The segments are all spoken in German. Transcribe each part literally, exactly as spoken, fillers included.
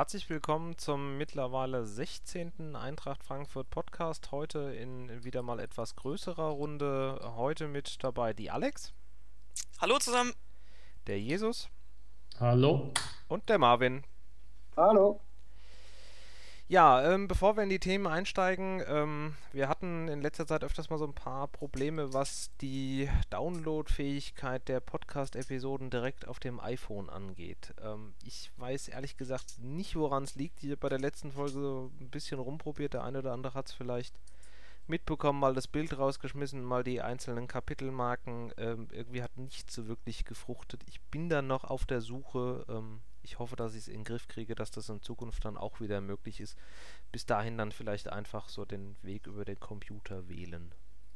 herzlich willkommen zum mittlerweile sechzehnten Eintracht Frankfurt Podcast. Heute in wieder mal etwas größerer Runde. Heute mit dabei die Alex. Hallo zusammen. Der Jesus. Hallo. Und der Marvin. Hallo. Ja, ähm, bevor wir in die Themen einsteigen, ähm, wir hatten in letzter Zeit öfters mal so ein paar Probleme, was die Downloadfähigkeit der Podcast-Episoden direkt auf dem iPhone angeht. Ähm, ich weiß ehrlich gesagt nicht, woran es liegt. Ich habe bei der letzten Folge so ein bisschen rumprobiert. Der eine oder andere hat es vielleicht mitbekommen, mal das Bild rausgeschmissen, mal die einzelnen Kapitelmarken. Ähm, irgendwie hat nichts so wirklich gefruchtet. Ich bin dann noch auf der Suche. Ähm, Ich hoffe, dass ich es in den Griff kriege, dass das in Zukunft dann auch wieder möglich ist. Bis dahin dann vielleicht einfach so den Weg über den Computer wählen.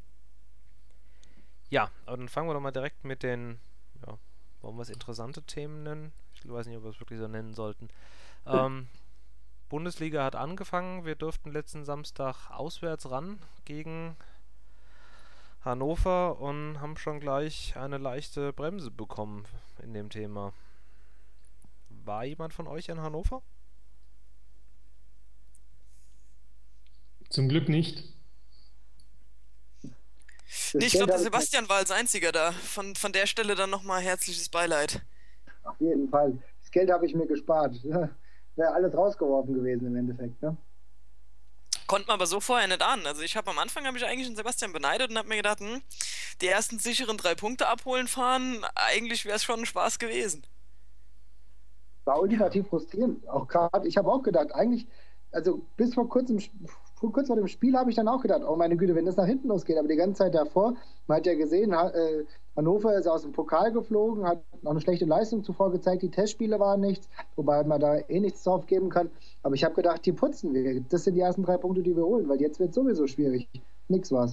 Ja, aber dann fangen wir doch mal direkt mit den, ja, wollen wir es interessante Themen nennen? Ich weiß nicht, ob wir es wirklich so nennen sollten. Ähm, Bundesliga hat angefangen. Wir durften letzten Samstag auswärts ran gegen Hannover und haben schon gleich eine leichte Bremse bekommen in dem Thema. War jemand von euch in Hannover? Zum Glück nicht. Nee, ich glaube, der Sebastian war als einziger da. Von, von der Stelle dann nochmal herzliches Beileid. Auf jeden Fall. Das Geld habe ich mir gespart. Wäre alles rausgeworfen gewesen im Endeffekt, ne? Konnte man aber so vorher nicht ahnen. Also ich habe am Anfang habe ich eigentlich den Sebastian beneidet und habe mir gedacht, hm, die ersten sicheren drei Punkte abholen fahren, eigentlich wäre es schon ein Spaß gewesen. War ultimativ frustrierend. Auch gerade, ich habe auch gedacht, eigentlich, also bis vor kurzem, kurz vor dem Spiel habe ich dann auch gedacht, oh meine Güte, wenn das nach hinten losgeht, aber die ganze Zeit davor, man hat ja gesehen, äh, Hannover ist aus dem Pokal geflogen, hat noch eine schlechte Leistung zuvor gezeigt, die Testspiele waren nichts, wobei man da eh nichts drauf geben kann, aber ich habe gedacht, die putzen wir, das sind die ersten drei Punkte, die wir holen, weil jetzt wird es sowieso schwierig, nix war's.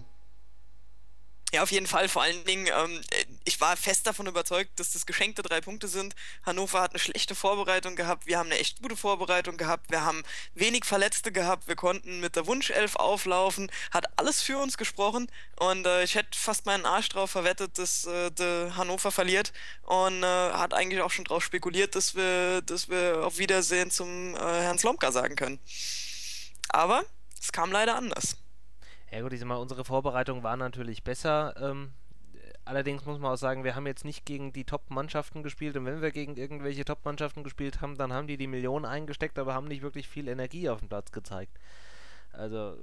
Ja, auf jeden Fall. Vor allen Dingen, ähm, ich war fest davon überzeugt, dass das geschenkte drei Punkte sind. Hannover hat eine schlechte Vorbereitung gehabt. Wir haben eine echt gute Vorbereitung gehabt. Wir haben wenig Verletzte gehabt. Wir konnten mit der Wunschelf auflaufen. Hat alles für uns gesprochen. Und äh, ich hätte fast meinen Arsch drauf verwettet, dass äh, der Hannover verliert. Und äh, hat eigentlich auch schon drauf spekuliert, dass wir, dass wir auf Wiedersehen zum äh, Herrn Slomka sagen können. Aber es kam leider anders. Ja gut, ich sag mal, unsere Vorbereitung war natürlich besser. Ähm, allerdings muss man auch sagen, wir haben jetzt nicht gegen die Top-Mannschaften gespielt. Und wenn wir gegen irgendwelche Top-Mannschaften gespielt haben, dann haben die die Millionen eingesteckt, aber haben nicht wirklich viel Energie auf dem Platz gezeigt. Also,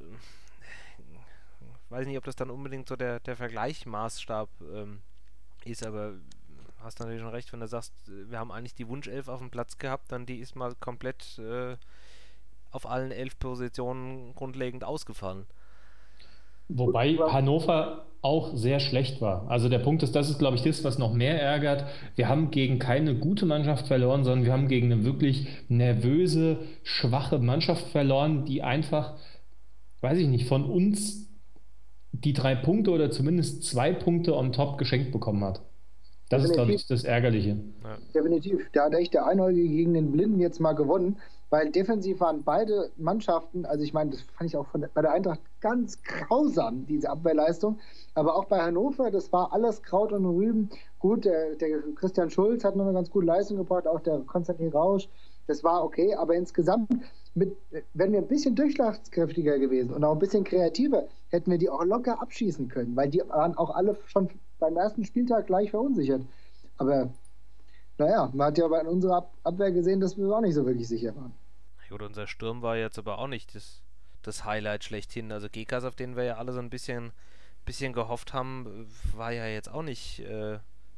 ich weiß nicht, ob das dann unbedingt so der, der Vergleichsmaßstab ähm, ist, aber hast natürlich schon recht, wenn du sagst, wir haben eigentlich die Wunschelf auf dem Platz gehabt, dann die ist mal komplett äh, auf allen elf Positionen grundlegend ausgefallen. Wobei Hannover auch sehr schlecht war. Also der Punkt ist, das ist, glaube ich, das, was noch mehr ärgert. Wir haben gegen keine gute Mannschaft verloren, sondern wir haben gegen eine wirklich nervöse, schwache Mannschaft verloren, die einfach, weiß ich nicht, von uns die drei Punkte oder zumindest zwei Punkte on top geschenkt bekommen hat. Das Definitiv. Ist, glaube ich, das Ärgerliche. Ja. Definitiv. Da hat echt der Einäugige gegen den Blinden jetzt mal gewonnen, weil defensiv waren beide Mannschaften, also ich meine, das fand ich auch von der, bei der Eintracht ganz grausam, diese Abwehrleistung, aber auch bei Hannover, das war alles Kraut und Rüben. Gut, der, der Christian Schulz hat noch eine ganz gute Leistung gebracht, auch der Konstantin Rausch, das war okay, aber insgesamt, mit, wenn wir ein bisschen durchschlagskräftiger gewesen und auch ein bisschen kreativer, hätten wir die auch locker abschießen können, weil die waren auch alle schon beim ersten Spieltag gleich verunsichert. Aber naja, man hat ja bei unserer Abwehr gesehen, dass wir auch nicht so wirklich sicher waren. Gut, unser Sturm war jetzt aber auch nicht das, das Highlight schlechthin. Also Gekas, auf den wir ja alle so ein bisschen, bisschen gehofft haben, war ja jetzt auch nicht äh,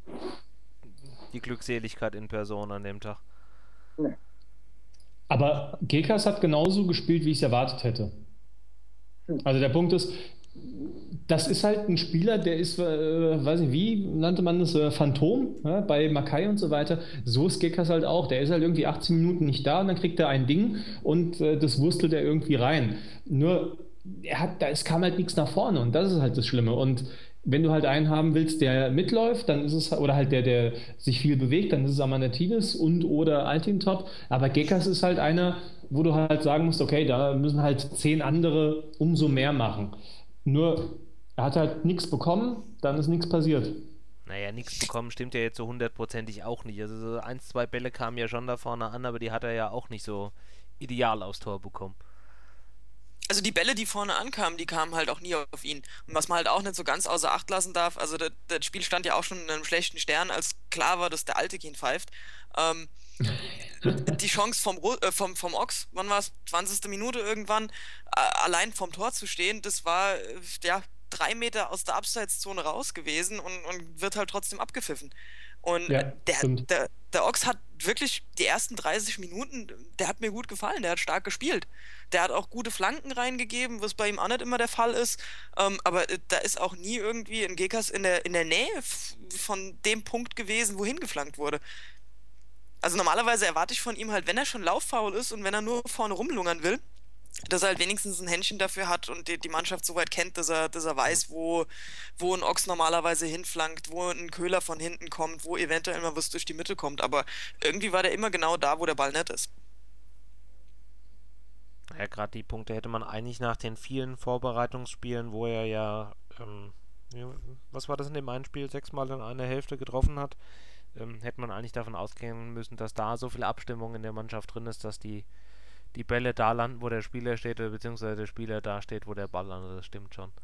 die Glückseligkeit in Person an dem Tag. Nee. Aber Gekas hat genauso gespielt, wie ich es erwartet hätte. Hm. Also der Punkt ist, das ist halt ein Spieler, der ist, äh, weiß nicht, wie nannte man das, äh, Phantom, ja, bei Makai und so weiter. So ist Gekas halt auch. Der ist halt irgendwie achtzehn Minuten nicht da und dann kriegt er ein Ding und äh, das wurstelt er irgendwie rein. Nur, er hat, da, es kam halt nichts nach vorne und das ist halt das Schlimme. Und wenn du halt einen haben willst, der mitläuft, dann ist es, oder halt der, der sich viel bewegt, dann ist es Amanatides und oder Altintop. Aber Gekas ist halt einer, wo du halt sagen musst, okay, da müssen halt zehn andere umso mehr machen. Nur, er hat halt nichts bekommen, dann ist nichts passiert. Naja, nichts bekommen stimmt ja jetzt so hundertprozentig auch nicht. Also so ein, zwei Bälle kamen ja schon da vorne an, aber die hat er ja auch nicht so ideal aufs Tor bekommen. Also die Bälle, die vorne ankamen, die kamen halt auch nie auf ihn. Und was man halt auch nicht so ganz außer Acht lassen darf, also das, das Spiel stand ja auch schon in einem schlechten Stern, als klar war, dass der Alte ihn pfeift. Ähm, die Chance vom, Ru- äh, vom, vom Ochs, wann war es, zwanzigste Minute irgendwann, äh, allein vom Tor zu stehen, das war, äh, ja, drei Meter aus der Abseitszone raus gewesen und, und wird halt trotzdem abgepfiffen. Und Ja, äh, der, stimmt. der, der Ochs hat wirklich die ersten dreißig Minuten, der hat mir gut gefallen, der hat stark gespielt. Der hat auch gute Flanken reingegeben, was bei ihm auch nicht immer der Fall ist. Ähm, aber äh, da ist auch nie irgendwie ein Gekas in der, in der Nähe f- von dem Punkt gewesen, wohin geflankt wurde. Also normalerweise erwarte ich von ihm halt, wenn er schon lauffaul ist und wenn er nur vorne rumlungern will, dass er halt wenigstens ein Händchen dafür hat und die, die Mannschaft so weit kennt, dass er, dass er weiß, wo, wo ein Ochs normalerweise hinflankt, wo ein Köhler von hinten kommt, wo eventuell mal was durch die Mitte kommt. Aber irgendwie war der immer genau da, wo der Ball nicht ist. Ja, gerade die Punkte hätte man eigentlich nach den vielen Vorbereitungsspielen, wo er ja, ähm, ja, was war das in dem einen Spiel, sechsmal in einer Hälfte getroffen hat, ähm, hätte man eigentlich davon ausgehen müssen, dass da so viel Abstimmung in der Mannschaft drin ist, dass die, die Bälle da landen, wo der Spieler steht, beziehungsweise der Spieler da steht, wo der Ball landet. Das stimmt schon.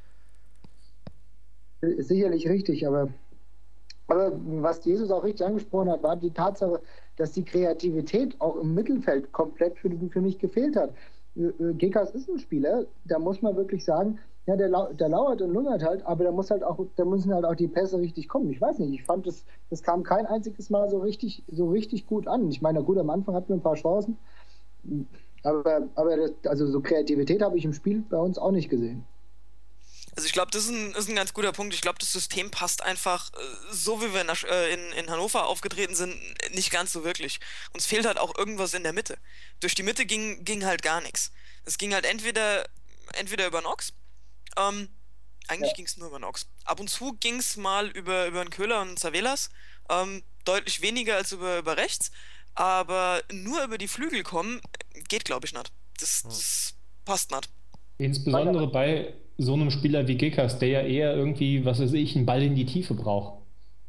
Ist sicherlich richtig, aber, aber was Jesus auch richtig angesprochen hat, war die Tatsache, dass die Kreativität auch im Mittelfeld komplett für, für mich gefehlt hat. Gekas ist ein Spieler, da muss man wirklich sagen, ja, der, lau der lauert und lungert halt, aber da muss halt auch, da müssen halt auch die Pässe richtig kommen. Ich weiß nicht, ich fand, das, das kam kein einziges Mal so richtig, so richtig gut an. Ich meine, gut, am Anfang hatten wir ein paar Chancen, aber, aber das, also so Kreativität habe ich im Spiel bei uns auch nicht gesehen. Also ich glaube, das ist ein, ist ein ganz guter Punkt. Ich glaube, das System passt einfach, äh, so wie wir in, der, Sch- äh, in, in Hannover aufgetreten sind, nicht ganz so wirklich. Uns fehlt halt auch irgendwas in der Mitte. Durch die Mitte ging, ging halt gar nichts. Es ging halt entweder, entweder über Nox, ähm, eigentlich Ja. ging es nur über Nox. Ab und zu ging es mal über, über einen Köhler und einen Zavelas, ähm, deutlich weniger als über, über rechts, aber nur über die Flügel kommen, geht glaube ich nicht. Das, das passt nicht. Insbesondere bei so einem Spieler wie Gekas, der ja eher irgendwie, was weiß ich, einen Ball in die Tiefe braucht.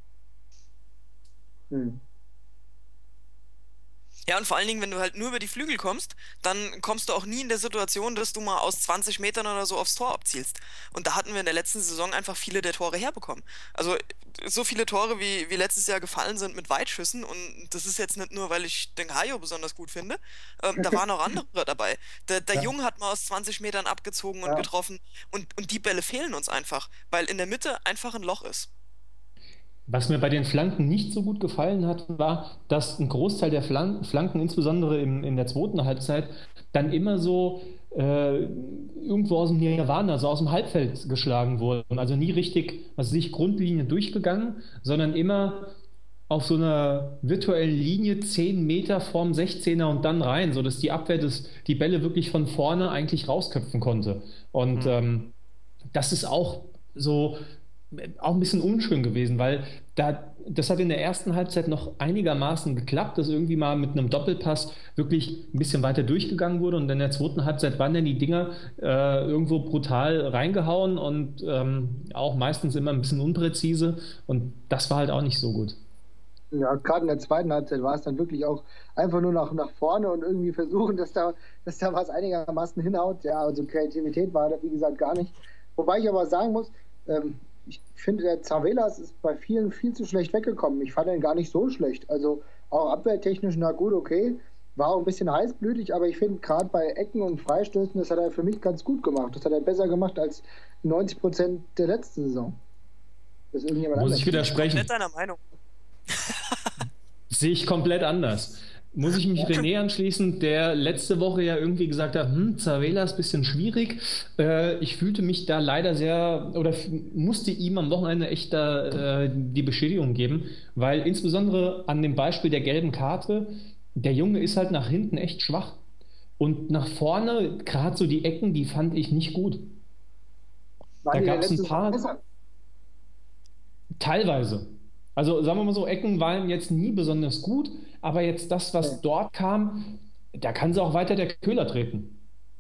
Hm. Ja, und vor allen Dingen, wenn du halt nur über die Flügel kommst, dann kommst du auch nie in der Situation, dass du mal aus zwanzig Metern oder so aufs Tor abzielst. Und da hatten wir in der letzten Saison einfach viele der Tore herbekommen. Also so viele Tore, wie, wie letztes Jahr gefallen sind mit Weitschüssen. Und das ist jetzt nicht nur, weil ich den Hajo besonders gut finde. Ähm, da waren auch andere dabei. Der, der Ja. Jung hat mal aus zwanzig Metern abgezogen und Ja. getroffen. Und, und die Bälle fehlen uns einfach, weil in der Mitte einfach ein Loch ist. Was mir bei den Flanken nicht so gut gefallen hat, war, dass ein Großteil der Flan Flanken, insbesondere im, in der zweiten Halbzeit, dann immer so äh, irgendwo aus dem Nirvana, also aus dem Halbfeld geschlagen wurden. Also nie richtig, was weiß ich, Grundlinie durchgegangen, sondern immer auf so einer virtuellen Linie zehn Meter vorm sechzehner und dann rein, sodass die Abwehr das, die Bälle wirklich von vorne eigentlich rausköpfen konnte. Und Mhm. ähm, das ist auch so auch ein bisschen unschön gewesen, weil da, das hat in der ersten Halbzeit noch einigermaßen geklappt, dass irgendwie mal mit einem Doppelpass wirklich ein bisschen weiter durchgegangen wurde und in der zweiten Halbzeit waren dann die Dinger äh, irgendwo brutal reingehauen und ähm, auch meistens immer ein bisschen unpräzise und das war halt auch nicht so gut. Ja, gerade in der zweiten Halbzeit war es dann wirklich auch einfach nur nach, nach vorne und irgendwie versuchen, dass da, dass da was einigermaßen hinhaut. Ja, also Kreativität war da, wie gesagt, gar nicht. Wobei ich aber sagen muss, ähm, ich finde, der Zavelas ist bei vielen viel zu schlecht weggekommen. Ich fand ihn gar nicht so schlecht. Also auch abwehrtechnisch, na gut, okay. War auch ein bisschen heißblütig, aber ich finde gerade bei Ecken und Freistößen, das hat er für mich ganz gut gemacht. Das hat er besser gemacht als neunzig Prozent der letzten Saison. Das ist irgendjemand Muss anders. ich widersprechen. Komplett deiner Meinung. Sehe ich komplett anders. Muss ich mich René anschließen, der letzte Woche ja irgendwie gesagt hat, hm, Zavela ist ein bisschen schwierig. Äh, ich fühlte mich da leider sehr, oder musste ihm am Wochenende echt da äh, die Beschädigung geben, weil insbesondere an dem Beispiel der gelben Karte, der Junge ist halt nach hinten echt schwach. Und nach vorne, gerade so die Ecken, die fand ich nicht gut. War Da die gab es ein letzte paar, Saison besser? teilweise. Also sagen wir mal so, Ecken waren jetzt nie besonders gut, aber jetzt das, was Ja. dort kam, da kann sie auch weiter der Köhler treten.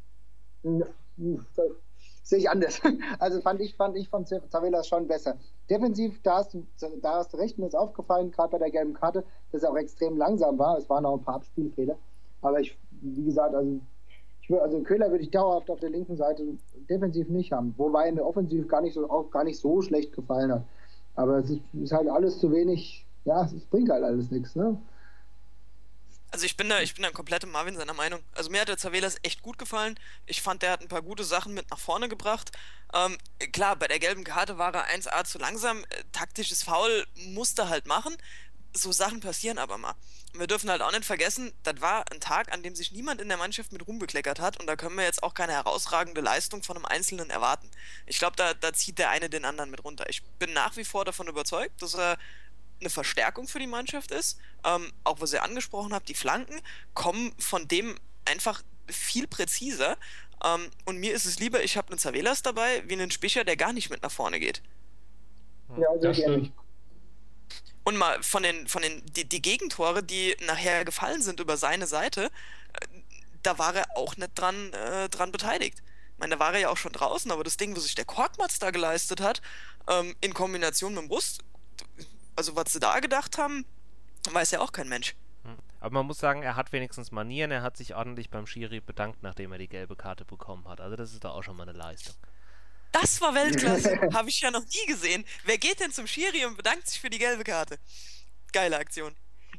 Das sehe ich anders. Also fand ich, fand ich von Zavelas schon besser. Defensiv, da hast du, da hast du recht, mir ist aufgefallen, gerade bei der gelben Karte, dass er auch extrem langsam war. Es waren auch ein paar Abspielfehler. Aber ich wie gesagt, also, ich will, also Köhler würde ich dauerhaft auf der linken Seite defensiv nicht haben, wobei in der Offensiv gar nicht so, auch gar nicht so schlecht gefallen hat. Aber es ist, ist halt alles zu wenig, ja, es bringt halt alles nichts, ne? Also ich bin da, ich bin da komplett im Marvin seiner Meinung. Also mir hat der Zavelas echt gut gefallen. Ich fand, der hat ein paar gute Sachen mit nach vorne gebracht. Ähm, klar, bei der gelben Karte war er eins a zu langsam. Äh, taktisches Foul musste halt machen. So Sachen passieren aber mal. Und wir dürfen halt auch nicht vergessen, das war ein Tag, an dem sich niemand in der Mannschaft mit Ruhm bekleckert hat und da können wir jetzt auch keine herausragende Leistung von einem Einzelnen erwarten. Ich glaube, da, da zieht der eine den anderen mit runter. Ich bin nach wie vor davon überzeugt, dass er eine Verstärkung für die Mannschaft ist. Ähm, auch was ihr angesprochen habt, die Flanken kommen von dem einfach viel präziser. Ähm, und mir ist es lieber, ich habe einen Zavelas dabei, wie einen Spicher, der gar nicht mit nach vorne geht. Ja, sehr gerne. Und mal von den, von den die, die Gegentore, die nachher gefallen sind über seine Seite, äh, da war er auch nicht dran, äh, dran beteiligt. Ich meine, da war er ja auch schon draußen, aber das Ding, was sich der Korkmaz da geleistet hat, ähm, in Kombination mit dem Brust, also was sie da gedacht haben, weiß ja auch kein Mensch. Aber man muss sagen, er hat wenigstens Manieren, er hat sich ordentlich beim Schiri bedankt, nachdem er die gelbe Karte bekommen hat. Also das ist doch auch schon mal eine Leistung. Das war Weltklasse, habe ich ja noch nie gesehen. Wer geht denn zum Schiri und bedankt sich für die gelbe Karte? Geile Aktion.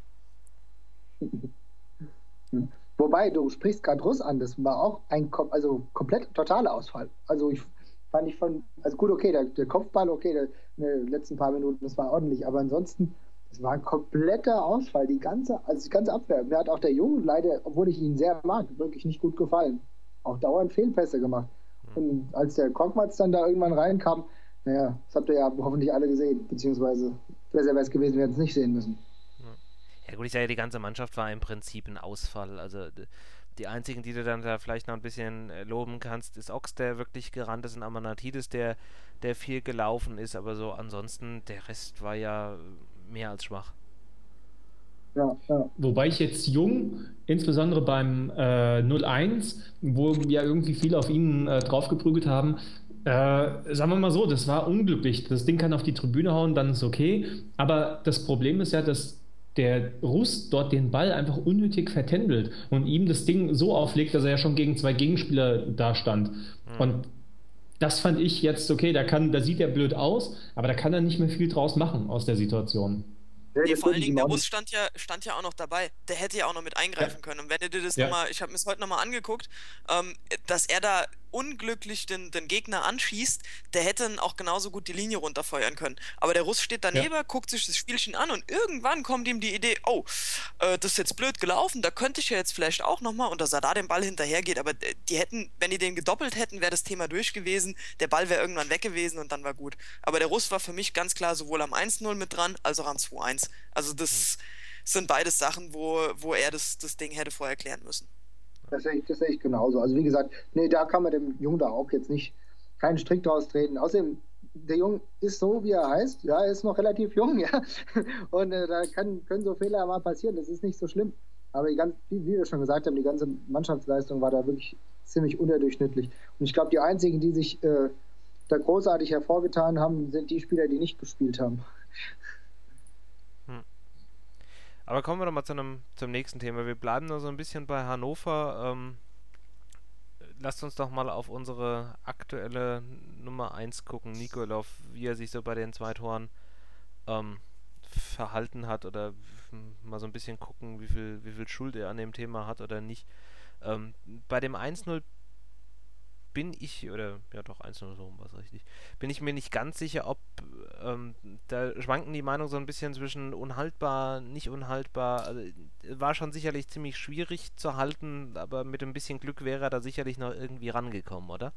Wobei, du sprichst gerade Russ an, das war auch ein Kom also komplett totaler Ausfall. Also ich fand ich von, also gut, okay, der, der Kopfball, okay, der, in den letzten paar Minuten, das war ordentlich, aber ansonsten, es war ein kompletter Ausfall, die ganze, also die ganze Abwehr. Mir hat auch der Junge leider, obwohl ich ihn sehr mag, wirklich nicht gut gefallen. Auch dauernd Fehlpässe gemacht. Und als der Korkmaz dann da irgendwann reinkam, naja, das habt ihr ja hoffentlich alle gesehen, beziehungsweise besser wäre es gewesen, wir hätten es nicht sehen müssen. Ja gut, ich sage ja, die ganze Mannschaft war im Prinzip ein Ausfall. Also die einzigen, die du dann da vielleicht noch ein bisschen loben kannst, ist Ox, der wirklich gerannt ist, und Amanatidis, der, der viel gelaufen ist, aber so ansonsten, der Rest war ja mehr als schwach. Ja, ja. Wobei ich jetzt Jung, insbesondere beim äh, null eins, wo ja irgendwie viele auf ihn äh, draufgeprügelt haben, äh, sagen wir mal so, das war unglücklich. Das Ding kann auf die Tribüne hauen, dann ist okay. Aber das Problem ist ja, dass der Russ dort den Ball einfach unnötig vertändelt und ihm das Ding so auflegt, dass er ja schon gegen zwei Gegenspieler da stand. Mhm. Und das fand ich jetzt okay, da, kann, da sieht er blöd aus, aber da kann er nicht mehr viel draus machen aus der Situation. Nee, vor allen Dingen, der Russ stand ja, stand ja auch noch dabei. Der hätte ja auch noch mit eingreifen ja. können. Und wenn du dir das ja. nochmal, ich habe mir das heute nochmal angeguckt, ähm, dass er da unglücklich den, den Gegner anschießt, der hätte dann auch genauso gut die Linie runterfeuern können. Aber der Russ steht daneben, ja. guckt sich das Spielchen an und irgendwann kommt ihm die Idee, oh, äh, das ist jetzt blöd gelaufen, da könnte ich ja jetzt vielleicht auch nochmal, und dass er da den Ball hinterher geht. Aber die hätten, wenn die den gedoppelt hätten, wäre das Thema durch gewesen, der Ball wäre irgendwann weg gewesen und dann war gut. Aber der Russ war für mich ganz klar sowohl am eins null mit dran, als auch am zwei eins. Also das mhm. sind beides Sachen, wo, wo er das, das Ding hätte vorher klären müssen. Das sehe ich, das sehe ich genauso. Also wie gesagt, nee, da kann man dem Jungen da auch jetzt nicht keinen Strick draus treten. Außerdem, der Junge ist so, wie er heißt. Ja, er ist noch relativ jung, ja. Und äh, da kann, können so Fehler mal passieren. Das ist nicht so schlimm. Aber die ganze, wie, wie wir schon gesagt haben, die ganze Mannschaftsleistung war da wirklich ziemlich unterdurchschnittlich. Und ich glaube, die einzigen, die sich äh, da großartig hervorgetan haben, sind die Spieler, die nicht gespielt haben. Aber kommen wir doch mal zu einem, zum nächsten Thema. Wir bleiben nur so ein bisschen bei Hannover. Ähm, lasst uns doch mal auf unsere aktuelle Nummer eins gucken, Nikolov, wie er sich so bei den zwei Toren ähm, verhalten hat, oder mal so ein bisschen gucken, wie viel, wie viel Schuld er an dem Thema hat oder nicht. Ähm, bei dem eins null bin ich, oder ja doch, eins null, so war es richtig, bin ich mir nicht ganz sicher, ob ähm, da schwanken die Meinungen so ein bisschen zwischen unhaltbar, nicht unhaltbar. Also, war schon sicherlich ziemlich schwierig zu halten, aber mit ein bisschen Glück wäre er da sicherlich noch irgendwie rangekommen, oder?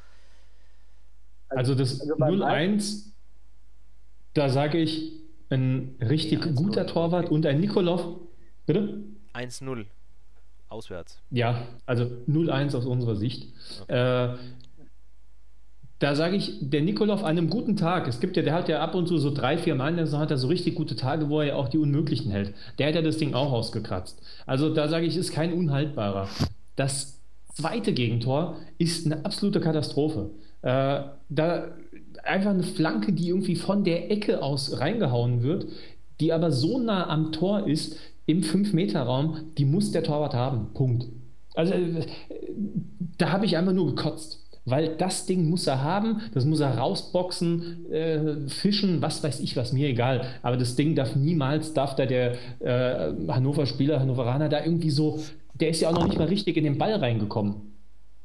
Also das also null eins, da sage ich, ein richtig ja, guter Torwart und ein Nikolov, bitte? eins null. Auswärts. Ja, also null eins aus unserer Sicht. Okay. Äh, da sage ich, der Nikolov an einem guten Tag, es gibt ja, der hat ja ab und zu so drei, vier Mal in der Saison hat er so richtig gute Tage, wo er ja auch die Unmöglichen hält. Der hat ja das Ding auch ausgekratzt. Also da sage ich, ist kein Unhaltbarer. Das zweite Gegentor ist eine absolute Katastrophe. Äh, da einfach eine Flanke, die irgendwie von der Ecke aus reingehauen wird, die aber so nah am Tor ist, im fünf Meter Raum, die muss der Torwart haben. Punkt. Also äh, da habe ich einfach nur gekotzt. Weil das Ding muss er haben, das muss er rausboxen, äh, fischen, was weiß ich was, mir egal. Aber das Ding darf niemals, darf da der äh, Hannover-Spieler, Hannoveraner da irgendwie so, der ist ja auch noch nicht mal richtig in den Ball reingekommen.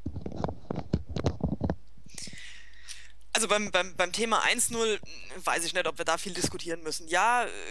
Also beim, beim, beim Thema eins null weiß ich nicht, ob wir da viel diskutieren müssen. Ja, äh,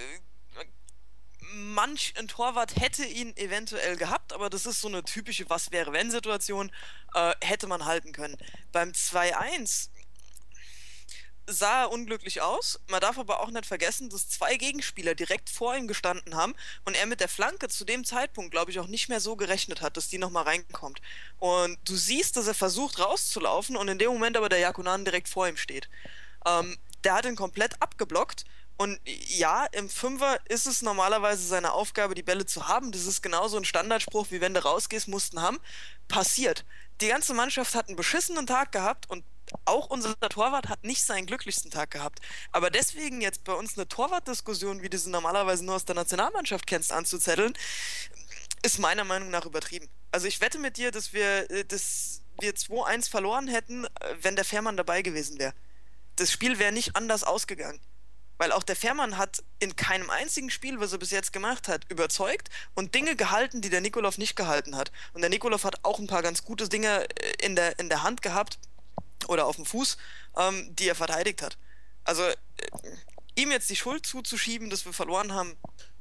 manch ein Torwart hätte ihn eventuell gehabt, aber das ist so eine typische Was-wäre-wenn-Situation, äh, hätte man halten können. Beim zwei eins sah er unglücklich aus. Man darf aber auch nicht vergessen, dass zwei Gegenspieler direkt vor ihm gestanden haben und er mit der Flanke zu dem Zeitpunkt, glaube ich, auch nicht mehr so gerechnet hat, dass die nochmal reinkommt. Und du siehst, dass er versucht rauszulaufen und in dem Moment aber der Yakunan direkt vor ihm steht. Ähm, der hat ihn komplett abgeblockt. Und ja, im Fünfer ist es normalerweise seine Aufgabe, die Bälle zu haben. Das ist genauso ein Standardspruch, wie wenn du rausgehst, musst du ihn haben. Passiert. Die ganze Mannschaft hat einen beschissenen Tag gehabt und auch unser Torwart hat nicht seinen glücklichsten Tag gehabt. Aber deswegen jetzt bei uns eine Torwartdiskussion, wie du sie normalerweise nur aus der Nationalmannschaft kennst, anzuzetteln, ist meiner Meinung nach übertrieben. Also ich wette mit dir, dass wir, dass wir zwei eins verloren hätten, wenn der Fährmann dabei gewesen wäre. Das Spiel wäre nicht anders ausgegangen. Weil auch der Fährmann hat in keinem einzigen Spiel, was er bis jetzt gemacht hat, überzeugt und Dinge gehalten, die der Nikolov nicht gehalten hat. Und der Nikolov hat auch ein paar ganz gute Dinge in der, in der Hand gehabt oder auf dem Fuß, ähm, die er verteidigt hat. Also äh, ihm jetzt die Schuld zuzuschieben, dass wir verloren haben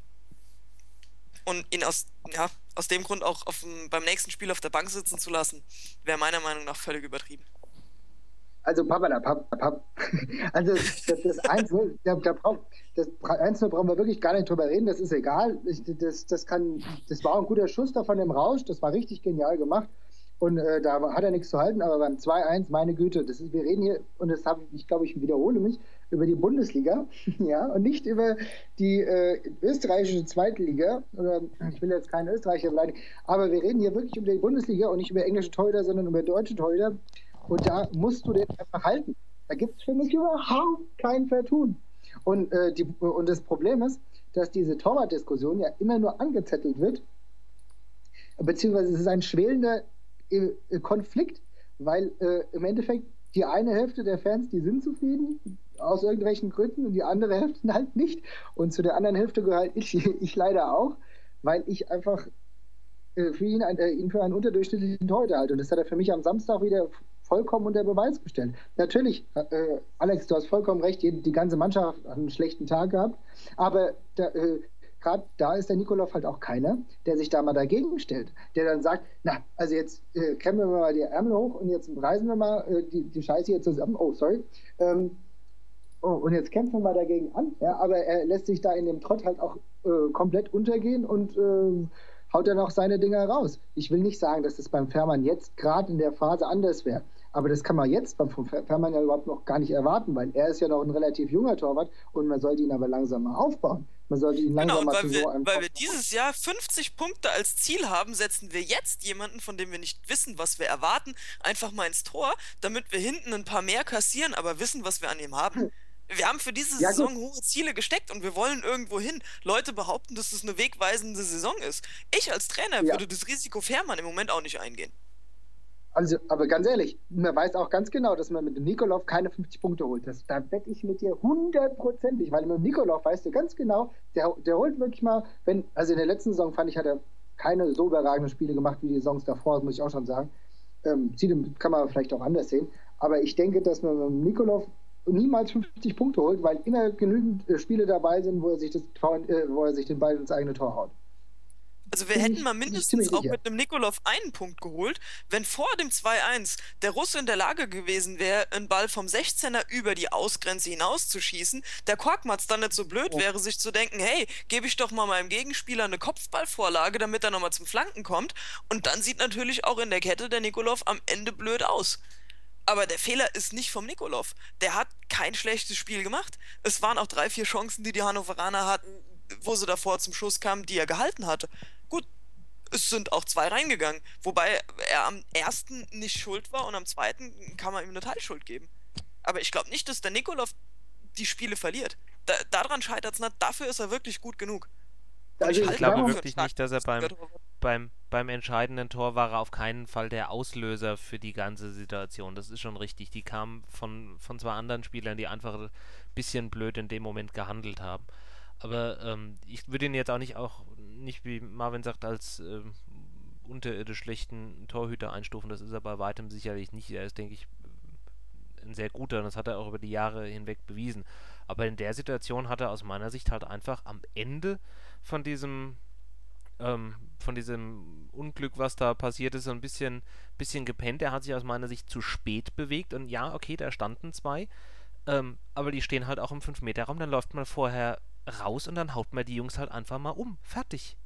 und ihn aus, ja, aus dem Grund auch auf, beim nächsten Spiel auf der Bank sitzen zu lassen, wäre meiner Meinung nach völlig übertrieben. Also Papa, Papa, Papa. Also das, das eins null, da, da brauch, das eins null brauchen wir wirklich gar nicht drüber reden, das ist egal. Ich, das, das, kann, das war ein guter Schuss da von dem Rausch, das war richtig genial gemacht. Und äh, da hat er nichts zu halten, aber beim zwei eins, meine Güte, das ist, wir reden hier, und das habe ich, ich glaube, ich wiederhole mich, über die Bundesliga, ja, und nicht über die äh, österreichische Zweitliga, oder ich will jetzt keinen Österreicher beleidigen, aber wir reden hier wirklich über die Bundesliga und nicht über englische Torhüter, sondern über deutsche Torhüter, und da musst du den einfach halten. Da gibt es für mich überhaupt kein Vertun. Und, äh, die, und das Problem ist, dass diese Torwartdiskussion ja immer nur angezettelt wird, beziehungsweise es ist ein schwelender Konflikt, weil äh, im Endeffekt die eine Hälfte der Fans, die sind zufrieden, aus irgendwelchen Gründen, und die andere Hälfte halt nicht. Und zu der anderen Hälfte gehört ich, ich leider auch, weil ich einfach äh, für ihn, ein, äh, ihn für einen unterdurchschnittlichen Torhüter halte. Und das hat er für mich am Samstag wieder vollkommen unter Beweis gestellt. Natürlich, äh, Alex, du hast vollkommen recht, die, die ganze Mannschaft hat einen schlechten Tag gehabt, aber da, äh, gerade da ist der Nikolov halt auch keiner, der sich da mal dagegen stellt, der dann sagt, na, also jetzt äh, kämmen wir mal die Ärmel hoch und jetzt reißen wir mal äh, die, die Scheiße hier zusammen, oh, sorry, ähm, oh, und jetzt kämpfen wir mal dagegen an, ja, aber er lässt sich da in dem Trott halt auch äh, komplett untergehen und äh, haut dann auch seine Dinger raus. Ich will nicht sagen, dass das beim Fährmann jetzt gerade in der Phase anders wäre, aber das kann man jetzt beim Fährmann ja überhaupt noch gar nicht erwarten, weil er ist ja noch ein relativ junger Torwart und man sollte ihn aber langsam mal aufbauen. Man sollte ihn langsam genau, mal weil, wir, so einem weil wir dieses Jahr fünfzig Punkte als Ziel haben, setzen wir jetzt jemanden, von dem wir nicht wissen, was wir erwarten, einfach mal ins Tor, damit wir hinten ein paar mehr kassieren, aber wissen, was wir an ihm haben. Wir haben für diese Ja, Saison gut. hohe Ziele gesteckt und wir wollen irgendwo hin. Leute behaupten, dass es eine wegweisende Saison ist. Ich als Trainer Ja. würde das Risiko Fährmann im Moment auch nicht eingehen. Also, aber ganz ehrlich, man weiß auch ganz genau, dass man mit dem Nikolov keine fünfzig Punkte holt. Das, da wette ich mit dir hundertprozentig, weil mit dem Nikolov weißt du ganz genau, der, der holt wirklich mal, wenn, also in der letzten Saison fand ich, hat er keine so überragenden Spiele gemacht wie die Saisons davor, das muss ich auch schon sagen. Ähm, kann man vielleicht auch anders sehen. Aber ich denke, dass man mit dem Nikolov niemals fünfzig Punkte holt, weil immer genügend äh, Spiele dabei sind, wo er sich das Tor, äh, wo er sich den Ball ins eigene Tor haut. Also wir Bin hätten ich- mal bin ich mindestens ziemlich auch sicher. mit einem Nikolov einen Punkt geholt, wenn vor dem zwei eins der Russe in der Lage gewesen wäre, einen Ball vom sechzehner über die Ausgrenze hinauszuschießen, der Korkmaz dann nicht so blöd Ja. wäre, sich zu denken, hey, gebe ich doch mal meinem Gegenspieler eine Kopfballvorlage, damit er nochmal zum Flanken kommt, und dann sieht natürlich auch in der Kette der Nikolov am Ende blöd aus. Aber der Fehler ist nicht vom Nikolov. Der hat kein schlechtes Spiel gemacht. Es waren auch drei, vier Chancen, die die Hannoveraner hatten, wo sie davor zum Schuss kamen, die er gehalten hatte. Gut, es sind auch zwei reingegangen. Wobei er am ersten nicht schuld war und am zweiten kann man ihm eine Teilschuld geben. Aber ich glaube nicht, dass der Nikolov die Spiele verliert. Da, daran scheitert es nicht. Dafür ist er wirklich gut genug. Und Also Ich ich glaube glaube wirklich nicht, dass er beim beim, beim entscheidenden Tor war er auf keinen Fall der Auslöser für die ganze Situation. Das ist schon richtig. Die kam von, von zwei anderen Spielern, die einfach ein bisschen blöd in dem Moment gehandelt haben. Aber ähm, ich würde ihn jetzt auch nicht, auch nicht wie Marvin sagt, als ähm, unterirdisch schlechten Torhüter einstufen. Das ist er bei weitem sicherlich nicht. Er ist, denke ich, ein sehr guter und das hat er auch über die Jahre hinweg bewiesen. Aber in der Situation hat er aus meiner Sicht halt einfach am Ende von diesem ähm, von diesem Unglück, was da passiert ist, so ein bisschen, bisschen gepennt. Er hat sich aus meiner Sicht zu spät bewegt und ja, okay, da standen zwei, ähm, aber die stehen halt auch im fünf Meter Raum, dann läuft man vorher raus und dann haut man die Jungs halt einfach mal um. Fertig.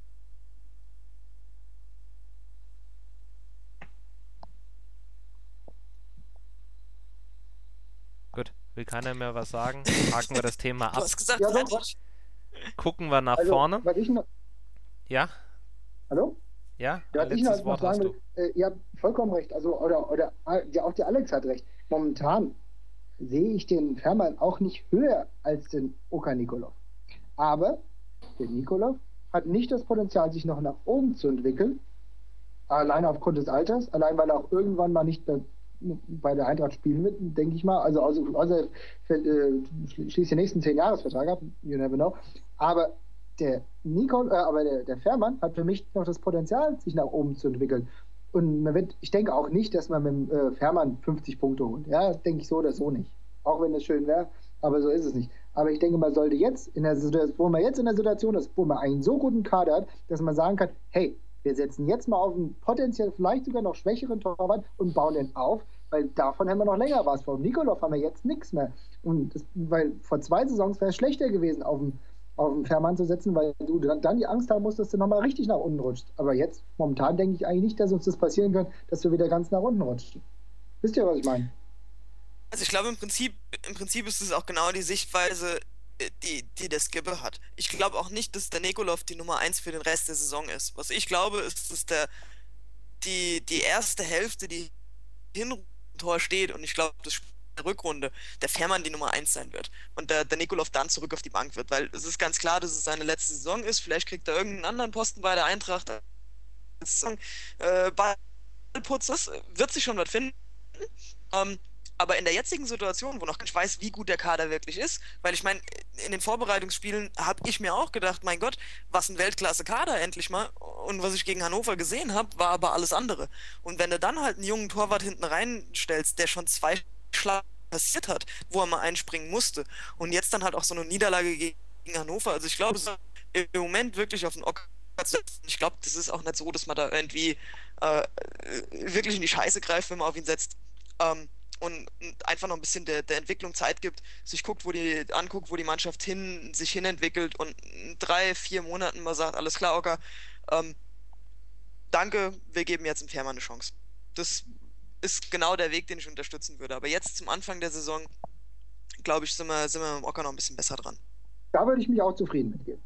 Gut, will keiner mehr was sagen? Haken wir das Thema ab. Du hast gesagt, Ja, doch, fertig. Gucken wir nach Also, vorne. was ich noch, Ja? hallo? Ja? Ja, was ich Letztes noch Wort sagen hast will, du. äh, ihr habt vollkommen recht, also, oder, oder ja, auch der Alex hat recht. Momentan sehe ich den Fährmann auch nicht höher als den Oka Nikolov. Aber der Nikolov hat nicht das Potenzial, sich noch nach oben zu entwickeln, allein aufgrund des Alters, allein weil er auch irgendwann mal nicht bei, bei der Eintracht spielen wird, denke ich mal. Also außer, außer äh, schließt den nächsten zehn Jahresvertrag ab, you never know. Aber der Nicol, äh, aber der, der Fährmann hat für mich noch das Potenzial, sich nach oben zu entwickeln. Und man wird, ich denke auch nicht, dass man mit dem äh, Fährmann fünfzig Punkte holt. Ja, das denke ich so oder so nicht. Auch wenn das schön wäre, aber so ist es nicht. Aber ich denke, man sollte jetzt, in der Situation, wo man jetzt in der Situation ist, wo man einen so guten Kader hat, dass man sagen kann, hey, wir setzen jetzt mal auf einen potenziell vielleicht sogar noch schwächeren Torwart und bauen den auf, weil davon haben wir noch länger was. Vom Nikolov haben wir jetzt nichts mehr. Und das, weil vor zwei Saisons wäre es schlechter gewesen, auf den, auf den Fährmann zu setzen, weil du dann, dann die Angst haben musst, dass du nochmal richtig nach unten rutscht. Aber jetzt, momentan denke ich eigentlich nicht, dass uns das passieren kann, dass wir wieder ganz nach unten rutschen. Wisst ihr, was ich meine? Also ich glaube im Prinzip, im Prinzip ist es auch genau die Sichtweise, äh, die, die der Skipper hat. Ich glaube auch nicht, dass der Nikolov die Nummer eins für den Rest der Saison ist. Was ich glaube, ist, dass der die, die erste Hälfte, die hinten im Tor steht, und ich glaube, das Spiel der Rückrunde, der Fährmann die Nummer eins sein wird. Und der, der Nikolov dann zurück auf die Bank wird. Weil es ist ganz klar, dass es seine letzte Saison ist. Vielleicht kriegt er irgendeinen anderen Posten bei der Eintracht. Äh, Ballputzes, wird sich schon was finden. Ähm, Aber in der jetzigen Situation, wo noch nicht weiß, wie gut der Kader wirklich ist, weil ich meine, in den Vorbereitungsspielen habe ich mir auch gedacht, mein Gott, was ein Weltklasse-Kader endlich mal. Und was ich gegen Hannover gesehen habe, war aber alles andere. Und wenn du dann halt einen jungen Torwart hinten reinstellst, der schon zwei Schläge passiert hat, wo er mal einspringen musste, und jetzt dann halt auch so eine Niederlage gegen Hannover, also ich glaube, es ist im Moment wirklich auf den Ocker. Ich glaube, das ist auch nicht so, dass man da irgendwie äh, wirklich in die Scheiße greift, wenn man auf ihn setzt. Ähm, Und, und einfach noch ein bisschen der, der Entwicklung Zeit gibt, sich guckt, wo die anguckt, wo die Mannschaft hin, sich hinentwickelt und in drei, vier Monaten mal sagt, alles klar, Ocker, ähm, danke, wir geben jetzt dem Fährmann eine Chance. Das ist genau der Weg, den ich unterstützen würde. Aber jetzt zum Anfang der Saison, glaube ich, sind wir, sind wir mit dem Ocker noch ein bisschen besser dran. Da würde ich mich auch zufrieden mitgeben.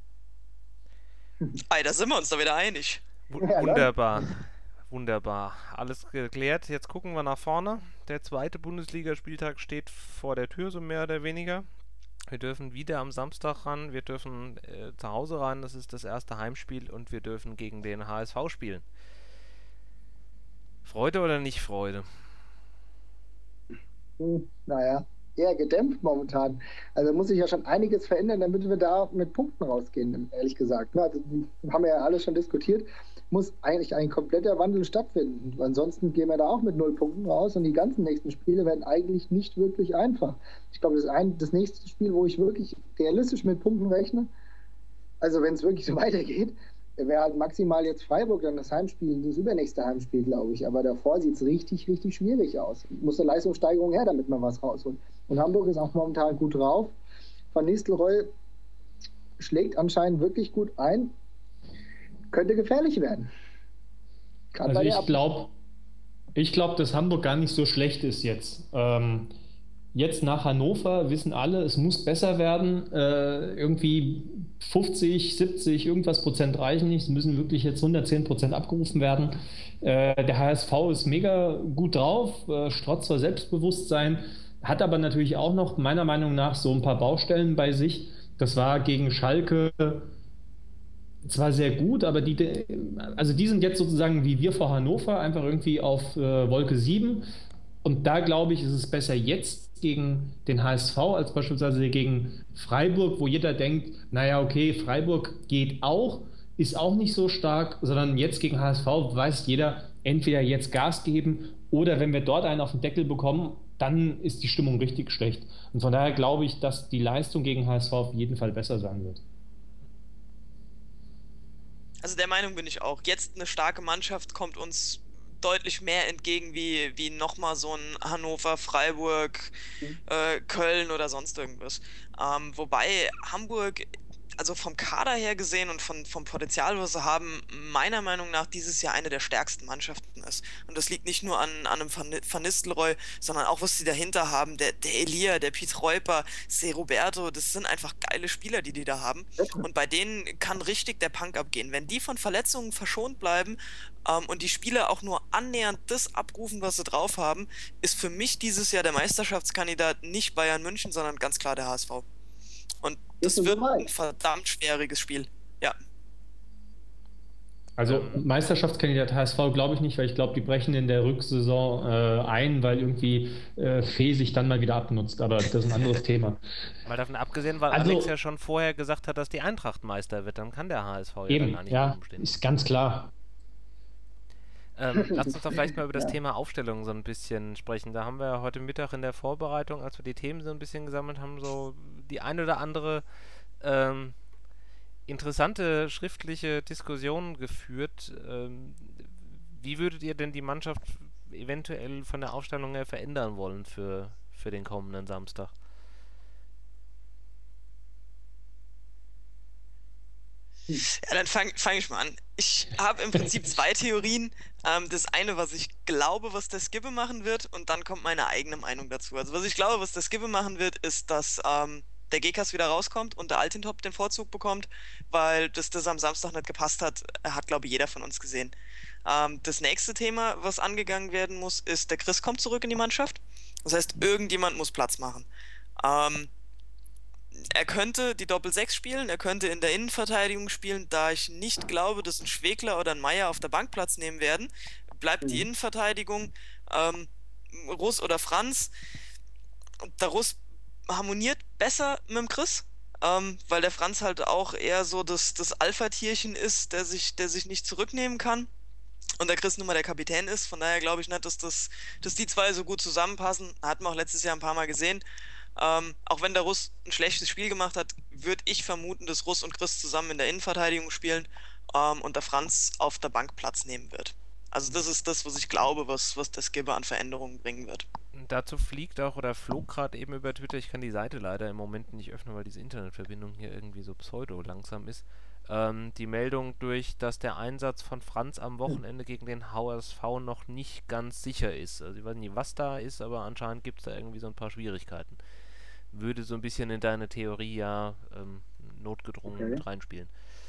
Ei, da sind wir uns da wieder einig. W- wunderbar. Wunderbar. Alles geklärt. Jetzt gucken wir nach vorne. Der zweite Bundesligaspieltag steht vor der Tür, so mehr oder weniger. Wir dürfen wieder am Samstag ran. Wir dürfen äh, zu Hause ran. Das ist das erste Heimspiel und wir dürfen gegen den H S V spielen. Freude oder nicht Freude? Hm, naja, eher gedämpft momentan. Also muss sich ja schon einiges verändern, damit wir da mit Punkten rausgehen, ehrlich gesagt. Also, die haben wir ja alles schon diskutiert. Muss eigentlich ein kompletter Wandel stattfinden. Ansonsten gehen wir da auch mit null Punkten raus und die ganzen nächsten Spiele werden eigentlich nicht wirklich einfach. Ich glaube, das, ein, das nächste Spiel, wo ich wirklich realistisch mit Punkten rechne, also wenn es wirklich so weitergeht, wäre halt maximal jetzt Freiburg dann das Heimspiel, das übernächste Heimspiel, glaube ich. Aber davor sieht es richtig, richtig schwierig aus. Muss eine Leistungssteigerung her, damit man was rausholt. Und Hamburg ist auch momentan gut drauf. Van Nistelrooy schlägt anscheinend wirklich gut ein. Könnte gefährlich werden. Gerade Also bei der ich Ab- glaube, ich glaub, dass Hamburg gar nicht so schlecht ist jetzt. Ähm, jetzt nach Hannover wissen alle, es muss besser werden. Äh, irgendwie fünfzig, siebzig, irgendwas Prozent reichen nicht. Es müssen wirklich jetzt hundertzehn Prozent abgerufen werden. Äh, der H S V ist mega gut drauf, äh, strotzt zwar Selbstbewusstsein, hat aber natürlich auch noch meiner Meinung nach so ein paar Baustellen bei sich. Das war gegen Schalke zwar sehr gut, aber die, also die sind jetzt sozusagen wie wir vor Hannover einfach irgendwie auf äh, Wolke sieben. Und da glaube ich, ist es besser jetzt gegen den H S V als beispielsweise gegen Freiburg, wo jeder denkt, naja, okay, Freiburg geht auch, ist auch nicht so stark, sondern jetzt gegen H S V weiß jeder, entweder jetzt Gas geben oder wenn wir dort einen auf den Deckel bekommen, dann ist die Stimmung richtig schlecht. Und von daher glaube ich, dass die Leistung gegen H S V auf jeden Fall besser sein wird. Also der Meinung bin ich auch. Jetzt eine starke Mannschaft kommt uns deutlich mehr entgegen wie, wie nochmal so ein Hannover, Freiburg, mhm. äh, Köln oder sonst irgendwas. Ähm, wobei Hamburg, also vom Kader her gesehen und von, vom Potenzial, was sie haben, meiner Meinung nach dieses Jahr eine der stärksten Mannschaften ist. Und das liegt nicht nur an, an einem Van Nistelrooy, sondern auch, was sie dahinter haben. Der, der Elia, der Piet Reuper, Se Roberto, das sind einfach geile Spieler, die die da haben. Und bei denen kann richtig der Punk abgehen. Wenn die von Verletzungen verschont bleiben ähm, und die Spieler auch nur annähernd das abrufen, was sie drauf haben, ist für mich dieses Jahr der Meisterschaftskandidat nicht Bayern München, sondern ganz klar der H S V. Und das wird ein verdammt schwieriges Spiel. Ja. Also Meisterschaftskandidat H S V glaube ich nicht, weil ich glaube, die brechen in der Rücksaison äh, ein, weil irgendwie äh, Fee sich dann mal wieder abnutzt. Aber das ist ein anderes Thema. Mal davon abgesehen, weil also, Alex ja schon vorher gesagt hat, dass die Eintracht Meister wird, dann kann der H S V ja eben, dann gar nicht ja, rumstehen. Ist ganz klar. Ähm, lasst uns doch vielleicht mal über das ja. Thema Aufstellung so ein bisschen sprechen. Da haben wir heute Mittag in der Vorbereitung, als wir die Themen so ein bisschen gesammelt haben, so die ein oder andere ähm, interessante schriftliche Diskussion geführt. Ähm, wie würdet ihr denn die Mannschaft eventuell von der Aufstellung her verändern wollen für, für den kommenden Samstag? Ja, dann fange fang ich mal an. Ich habe im Prinzip zwei Theorien. Ähm, das eine, was ich glaube, was der Skibbe machen wird, und dann kommt meine eigene Meinung dazu. Also was ich glaube, was der Skibbe machen wird, ist, dass ähm, der Gekas wieder rauskommt und der Altintop den Vorzug bekommt, weil das, das am Samstag nicht gepasst hat, hat, glaube ich, jeder von uns gesehen. Ähm, das nächste Thema, was angegangen werden muss, ist, der Chris kommt zurück in die Mannschaft. Das heißt, irgendjemand muss Platz machen. Ähm, Er könnte die Doppel sechs spielen, er könnte in der Innenverteidigung spielen, da ich nicht glaube, dass ein Schwegler oder ein Meier auf der Bank Platz nehmen werden, bleibt mhm. die Innenverteidigung ähm, Russ oder Franz. Der Russ harmoniert besser mit dem Chris, ähm, weil der Franz halt auch eher so das, das Alpha-Tierchen ist, der sich, der sich nicht zurücknehmen kann. Und der Chris nun mal der Kapitän ist, von daher glaube ich nicht, dass, das, dass die zwei so gut zusammenpassen. Hatten wir auch letztes Jahr ein paar Mal gesehen. Ähm, auch wenn der Russ ein schlechtes Spiel gemacht hat, würde ich vermuten, dass Russ und Chris zusammen in der Innenverteidigung spielen ähm, und der Franz auf der Bank Platz nehmen wird. Also das ist das, was ich glaube, was, was der Skipper an Veränderungen bringen wird. Dazu fliegt auch oder flog gerade eben über Twitter, ich kann die Seite leider im Moment nicht öffnen, weil diese Internetverbindung hier irgendwie so pseudo langsam ist, ähm, die Meldung durch, dass der Einsatz von Franz am Wochenende gegen den H S V noch nicht ganz sicher ist. Also ich weiß nicht, was da ist, aber anscheinend gibt es da irgendwie so ein paar Schwierigkeiten. Würde so ein bisschen in deine Theorie ja ähm, notgedrungen okay. mit reinspielen.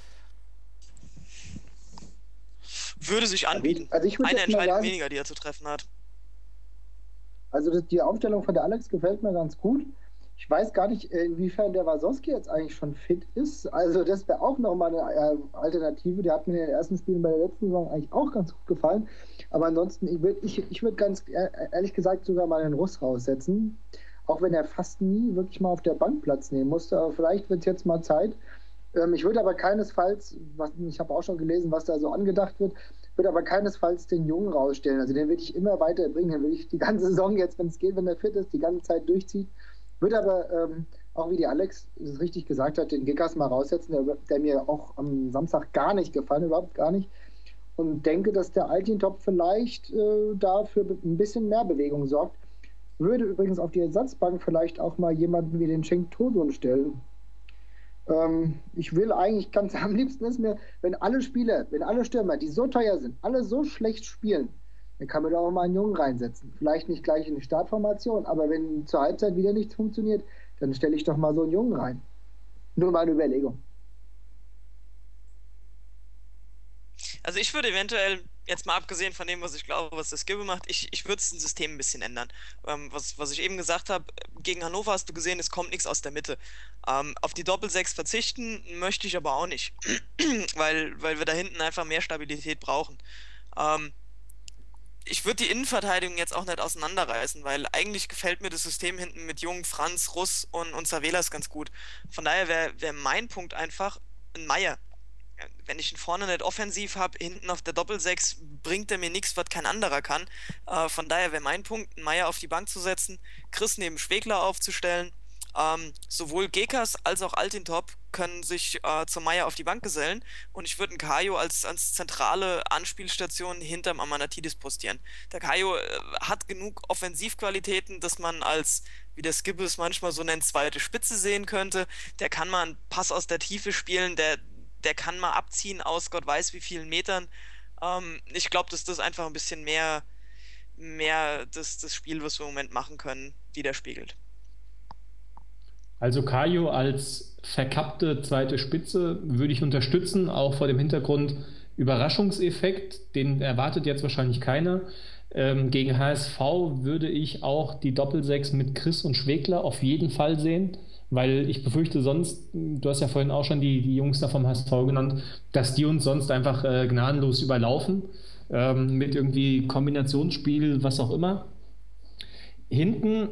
Würde sich anbieten. Also ich, also ich Eine Entscheidung sagen, weniger, die er zu treffen hat. Also das, die Aufstellung von der Alex gefällt mir ganz gut. Ich weiß gar nicht, inwiefern der Wasowski jetzt eigentlich schon fit ist. Also das wäre auch nochmal eine Alternative. Der hat mir in den ersten Spielen bei der letzten Saison eigentlich auch ganz gut gefallen. Aber ansonsten, ich würde ich, ich würd ganz ehrlich gesagt sogar mal den Russ raussetzen. Auch wenn er fast nie wirklich mal auf der Bank Platz nehmen musste. Aber vielleicht wird es jetzt mal Zeit. Ähm, ich würde aber keinesfalls, was, ich habe auch schon gelesen, was da so angedacht wird, würde aber keinesfalls den Jungen rausstellen. Also den würde ich immer weiter bringen. Den würde ich die ganze Saison jetzt, wenn es geht, wenn er fit ist, die ganze Zeit durchzieht. Würde aber, ähm, auch wie die Alex es richtig gesagt hat, den Gekas mal raussetzen, der, der mir auch am Samstag gar nicht gefallen, überhaupt gar nicht. Und denke, dass der Altintop vielleicht äh, da für ein bisschen mehr Bewegung sorgt. Würde übrigens auf die Ersatzbank vielleicht auch mal jemanden wie den Cenk Tosun stellen. Ähm, ich will eigentlich ganz am liebsten ist mir, wenn alle Spieler, wenn alle Stürmer, die so teuer sind, alle so schlecht spielen, dann kann man da auch mal einen Jungen reinsetzen. Vielleicht nicht gleich in die Startformation, aber wenn zur Halbzeit wieder nichts funktioniert, dann stelle ich doch mal so einen Jungen rein. Nur mal eine Überlegung. Also ich würde eventuell, jetzt mal abgesehen von dem, was ich glaube, was der Skibbe macht, ich, ich würde das System ein bisschen ändern. Ähm, was, was ich eben gesagt habe, gegen Hannover hast du gesehen, es kommt nichts aus der Mitte. Ähm, auf die Doppelsechs verzichten möchte ich aber auch nicht, weil, weil wir da hinten einfach mehr Stabilität brauchen. Ähm, ich würde die Innenverteidigung jetzt auch nicht auseinanderreißen, weil eigentlich gefällt mir das System hinten mit Jung, Franz, Russ und, und Savelas ganz gut. Von daher wäre wär mein Punkt einfach ein Meier. Wenn ich ihn vorne nicht offensiv habe, hinten auf der Doppelsechs bringt er mir nichts, was kein anderer kann. Äh, von daher wäre mein Punkt, einen Meier auf die Bank zu setzen, Chris neben Schwegler aufzustellen. Ähm, sowohl Gekas als auch Altintop können sich äh, zum Meier auf die Bank gesellen und ich würde einen Kajo als, als zentrale Anspielstation hinterm Amanatidis postieren. Der Kajo äh, hat genug Offensivqualitäten, dass man als, wie der Skibbe es manchmal so nennt, zweite Spitze sehen könnte. Der kann mal einen Pass aus der Tiefe spielen, der der kann mal abziehen aus Gott weiß wie vielen Metern. Ähm, ich glaube, dass das einfach ein bisschen mehr, mehr das, das Spiel, was wir im Moment machen können, widerspiegelt. Also Kajo als verkappte zweite Spitze würde ich unterstützen, auch vor dem Hintergrund Überraschungseffekt, den erwartet jetzt wahrscheinlich keiner. Ähm, gegen H S V würde ich auch die Doppelsechs mit Chris und Schwegler auf jeden Fall sehen, weil ich befürchte sonst, du hast ja vorhin auch schon die, die Jungs da vom H S V genannt, dass die uns sonst einfach äh, gnadenlos überlaufen, ähm, mit irgendwie Kombinationsspiel, was auch immer. Hinten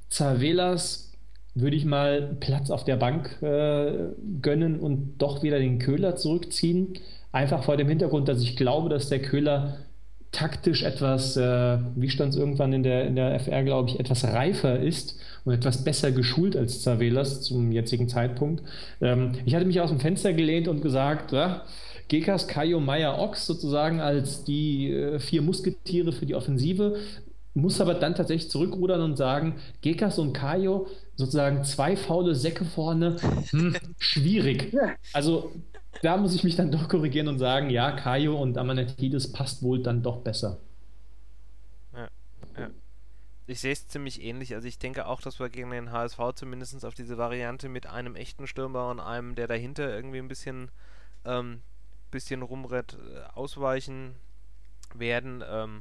Zavelas würde ich mal Platz auf der Bank äh, gönnen und doch wieder den Köhler zurückziehen. Einfach vor dem Hintergrund, dass ich glaube, dass der Köhler taktisch etwas, äh, wie stand es irgendwann in der, in der F R, glaube ich, etwas reifer ist und etwas besser geschult als Zavelas zum jetzigen Zeitpunkt. Ähm, ich hatte mich aus dem Fenster gelehnt und gesagt, ja, Gekas, Kajo, Meier, Ochs sozusagen als die äh, vier Musketiere für die Offensive, muss aber dann tatsächlich zurückrudern und sagen, Gekas und Kajo, sozusagen zwei faule Säcke vorne, hm, schwierig. Also da muss ich mich dann doch korrigieren und sagen, ja, Kajo und Amanatidis passt wohl dann doch besser. Ja, ja. Ich sehe es ziemlich ähnlich. Also ich denke auch, dass wir gegen den H S V zumindest auf diese Variante mit einem echten Stürmer und einem, der dahinter irgendwie ein bisschen, ähm, bisschen rumrennt, ausweichen werden. Ähm,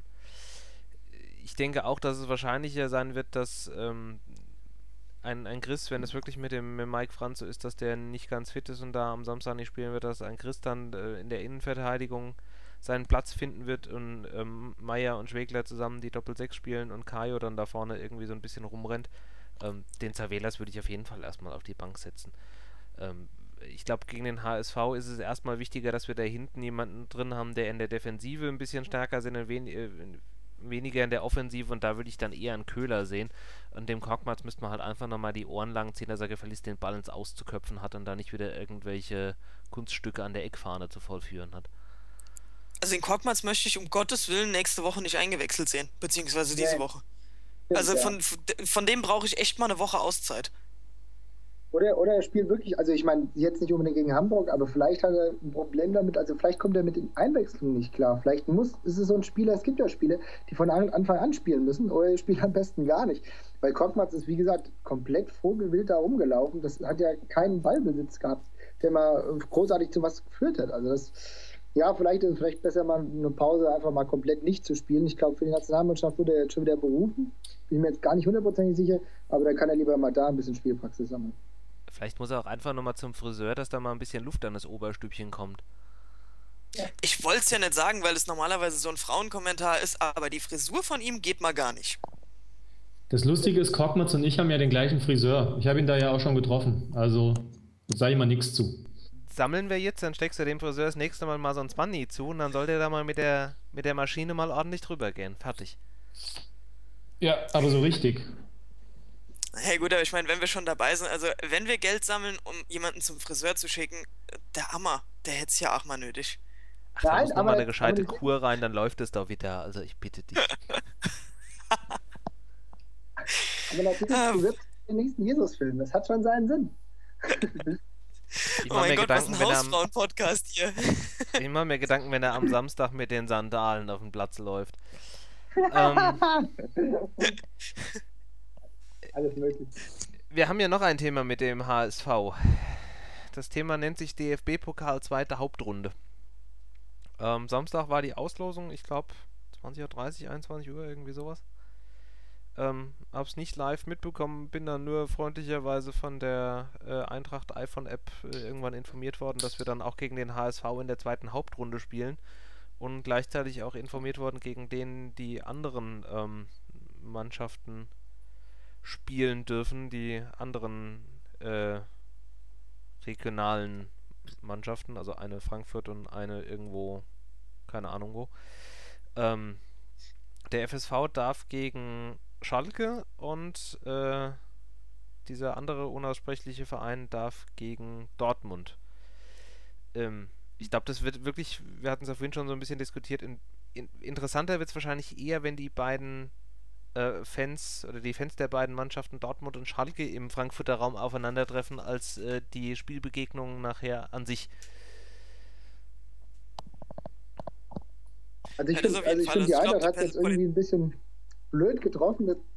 ich denke auch, dass es wahrscheinlicher sein wird, dass ähm, ein, ein Chris, wenn es wirklich mit dem mit Mike Franz so ist, dass der nicht ganz fit ist und da am Samstag nicht spielen wird, dass ein Chris dann äh, in der Innenverteidigung seinen Platz finden wird und ähm, Meier und Schwegler zusammen die Doppel-Sechs spielen und Kajo dann da vorne irgendwie so ein bisschen rumrennt. Ähm, den Zavelas würde ich auf jeden Fall erstmal auf die Bank setzen. Ähm, ich glaube, gegen den H S V ist es erstmal wichtiger, dass wir da hinten jemanden drin haben, der in der Defensive ein bisschen stärker sind und wen, äh, weniger in der Offensive, und da würde ich dann eher einen Köhler sehen. Und dem Korkmaz müsste man halt einfach nochmal die Ohren lang ziehen, dass er gefälligst den Ball ins Auszuköpfen hat und da nicht wieder irgendwelche Kunststücke an der Eckfahne zu vollführen hat. Also den Korkmaz möchte ich um Gottes Willen nächste Woche nicht eingewechselt sehen, beziehungsweise diese Woche. Also von, von dem brauche ich echt mal eine Woche Auszeit. Oder, oder er spielt wirklich, also ich meine, jetzt nicht unbedingt gegen Hamburg, aber vielleicht hat er ein Problem damit, also vielleicht kommt er mit den Einwechslungen nicht klar. Vielleicht muss, ist es so ein Spieler, es gibt ja Spiele, die von Anfang an spielen müssen, oder er spielt am besten gar nicht. Weil Korkmaz ist, wie gesagt, komplett vogelwild da rumgelaufen. Das hat ja keinen Ballbesitz gehabt, der mal großartig zu was geführt hat. Also das, ja, vielleicht ist es vielleicht besser, mal eine Pause einfach mal komplett nicht zu spielen. Ich glaube, für die Nationalmannschaft wurde er jetzt schon wieder berufen. Bin mir jetzt gar nicht hundertprozentig sicher, aber da kann er lieber mal da ein bisschen Spielpraxis sammeln. Vielleicht muss er auch einfach nochmal zum Friseur, dass da mal ein bisschen Luft an das Oberstübchen kommt. Ich wollte es ja nicht sagen, weil es normalerweise so ein Frauenkommentar ist, aber die Frisur von ihm geht mal gar nicht. Das Lustige ist, Korkmaz und ich haben ja den gleichen Friseur. Ich habe ihn da ja auch schon getroffen. Also sage ich mal nichts zu. Sammeln wir jetzt, dann steckst du dem Friseur das nächste Mal mal so ein Spanny zu und dann soll der da mal mit der, mit der Maschine mal ordentlich drüber gehen. Fertig. Ja, aber so richtig. Hey gut, aber ich meine, wenn wir schon dabei sind, also wenn wir Geld sammeln, um jemanden zum Friseur zu schicken, der Hammer, der hätte es ja auch mal nötig. Ach, da muss nochmal eine gescheite Kur rein, dann läuft es doch wieder, also ich bitte dich. Aber natürlich, du wirst den nächsten Jesus-Film, das hat schon seinen Sinn. Ich oh mein Gott, Gedanken, was ein Hausfrauen-Podcast hier. Ich mache mir Gedanken, wenn er am Samstag mit den Sandalen auf den Platz läuft. ähm... Alles möglich. Wir haben ja noch ein Thema mit dem H S V. Das Thema nennt sich D F B-Pokal zweite Hauptrunde. Ähm, Samstag war die Auslosung, ich glaube zwanzig Uhr dreißig, einundzwanzig Uhr, irgendwie sowas. Ähm, hab's nicht live mitbekommen, bin dann nur freundlicherweise von der äh, Eintracht iPhone-App äh, irgendwann informiert worden, dass wir dann auch gegen den H S V in der zweiten Hauptrunde spielen und gleichzeitig auch informiert worden, gegen den die anderen ähm, Mannschaften spielen dürfen, die anderen äh, regionalen Mannschaften, also eine Frankfurt und eine irgendwo, keine Ahnung wo. Ähm, der F S V darf gegen Schalke und äh, dieser andere unaussprechliche Verein darf gegen Dortmund. Ähm, ich glaube, das wird wirklich, wir hatten es ja vorhin schon so ein bisschen diskutiert, in, in, interessanter wird es wahrscheinlich eher, wenn die beiden äh, Fans oder die Fans der beiden Mannschaften Dortmund und Schalke im Frankfurter Raum aufeinandertreffen, als äh, die Spielbegegnungen nachher an sich. Also ich Ja, das finde auf jeden also ich Fall. find, die Also ich Eintracht glaub, hat die jetzt Poli- irgendwie ein bisschen blöd getroffen. Das,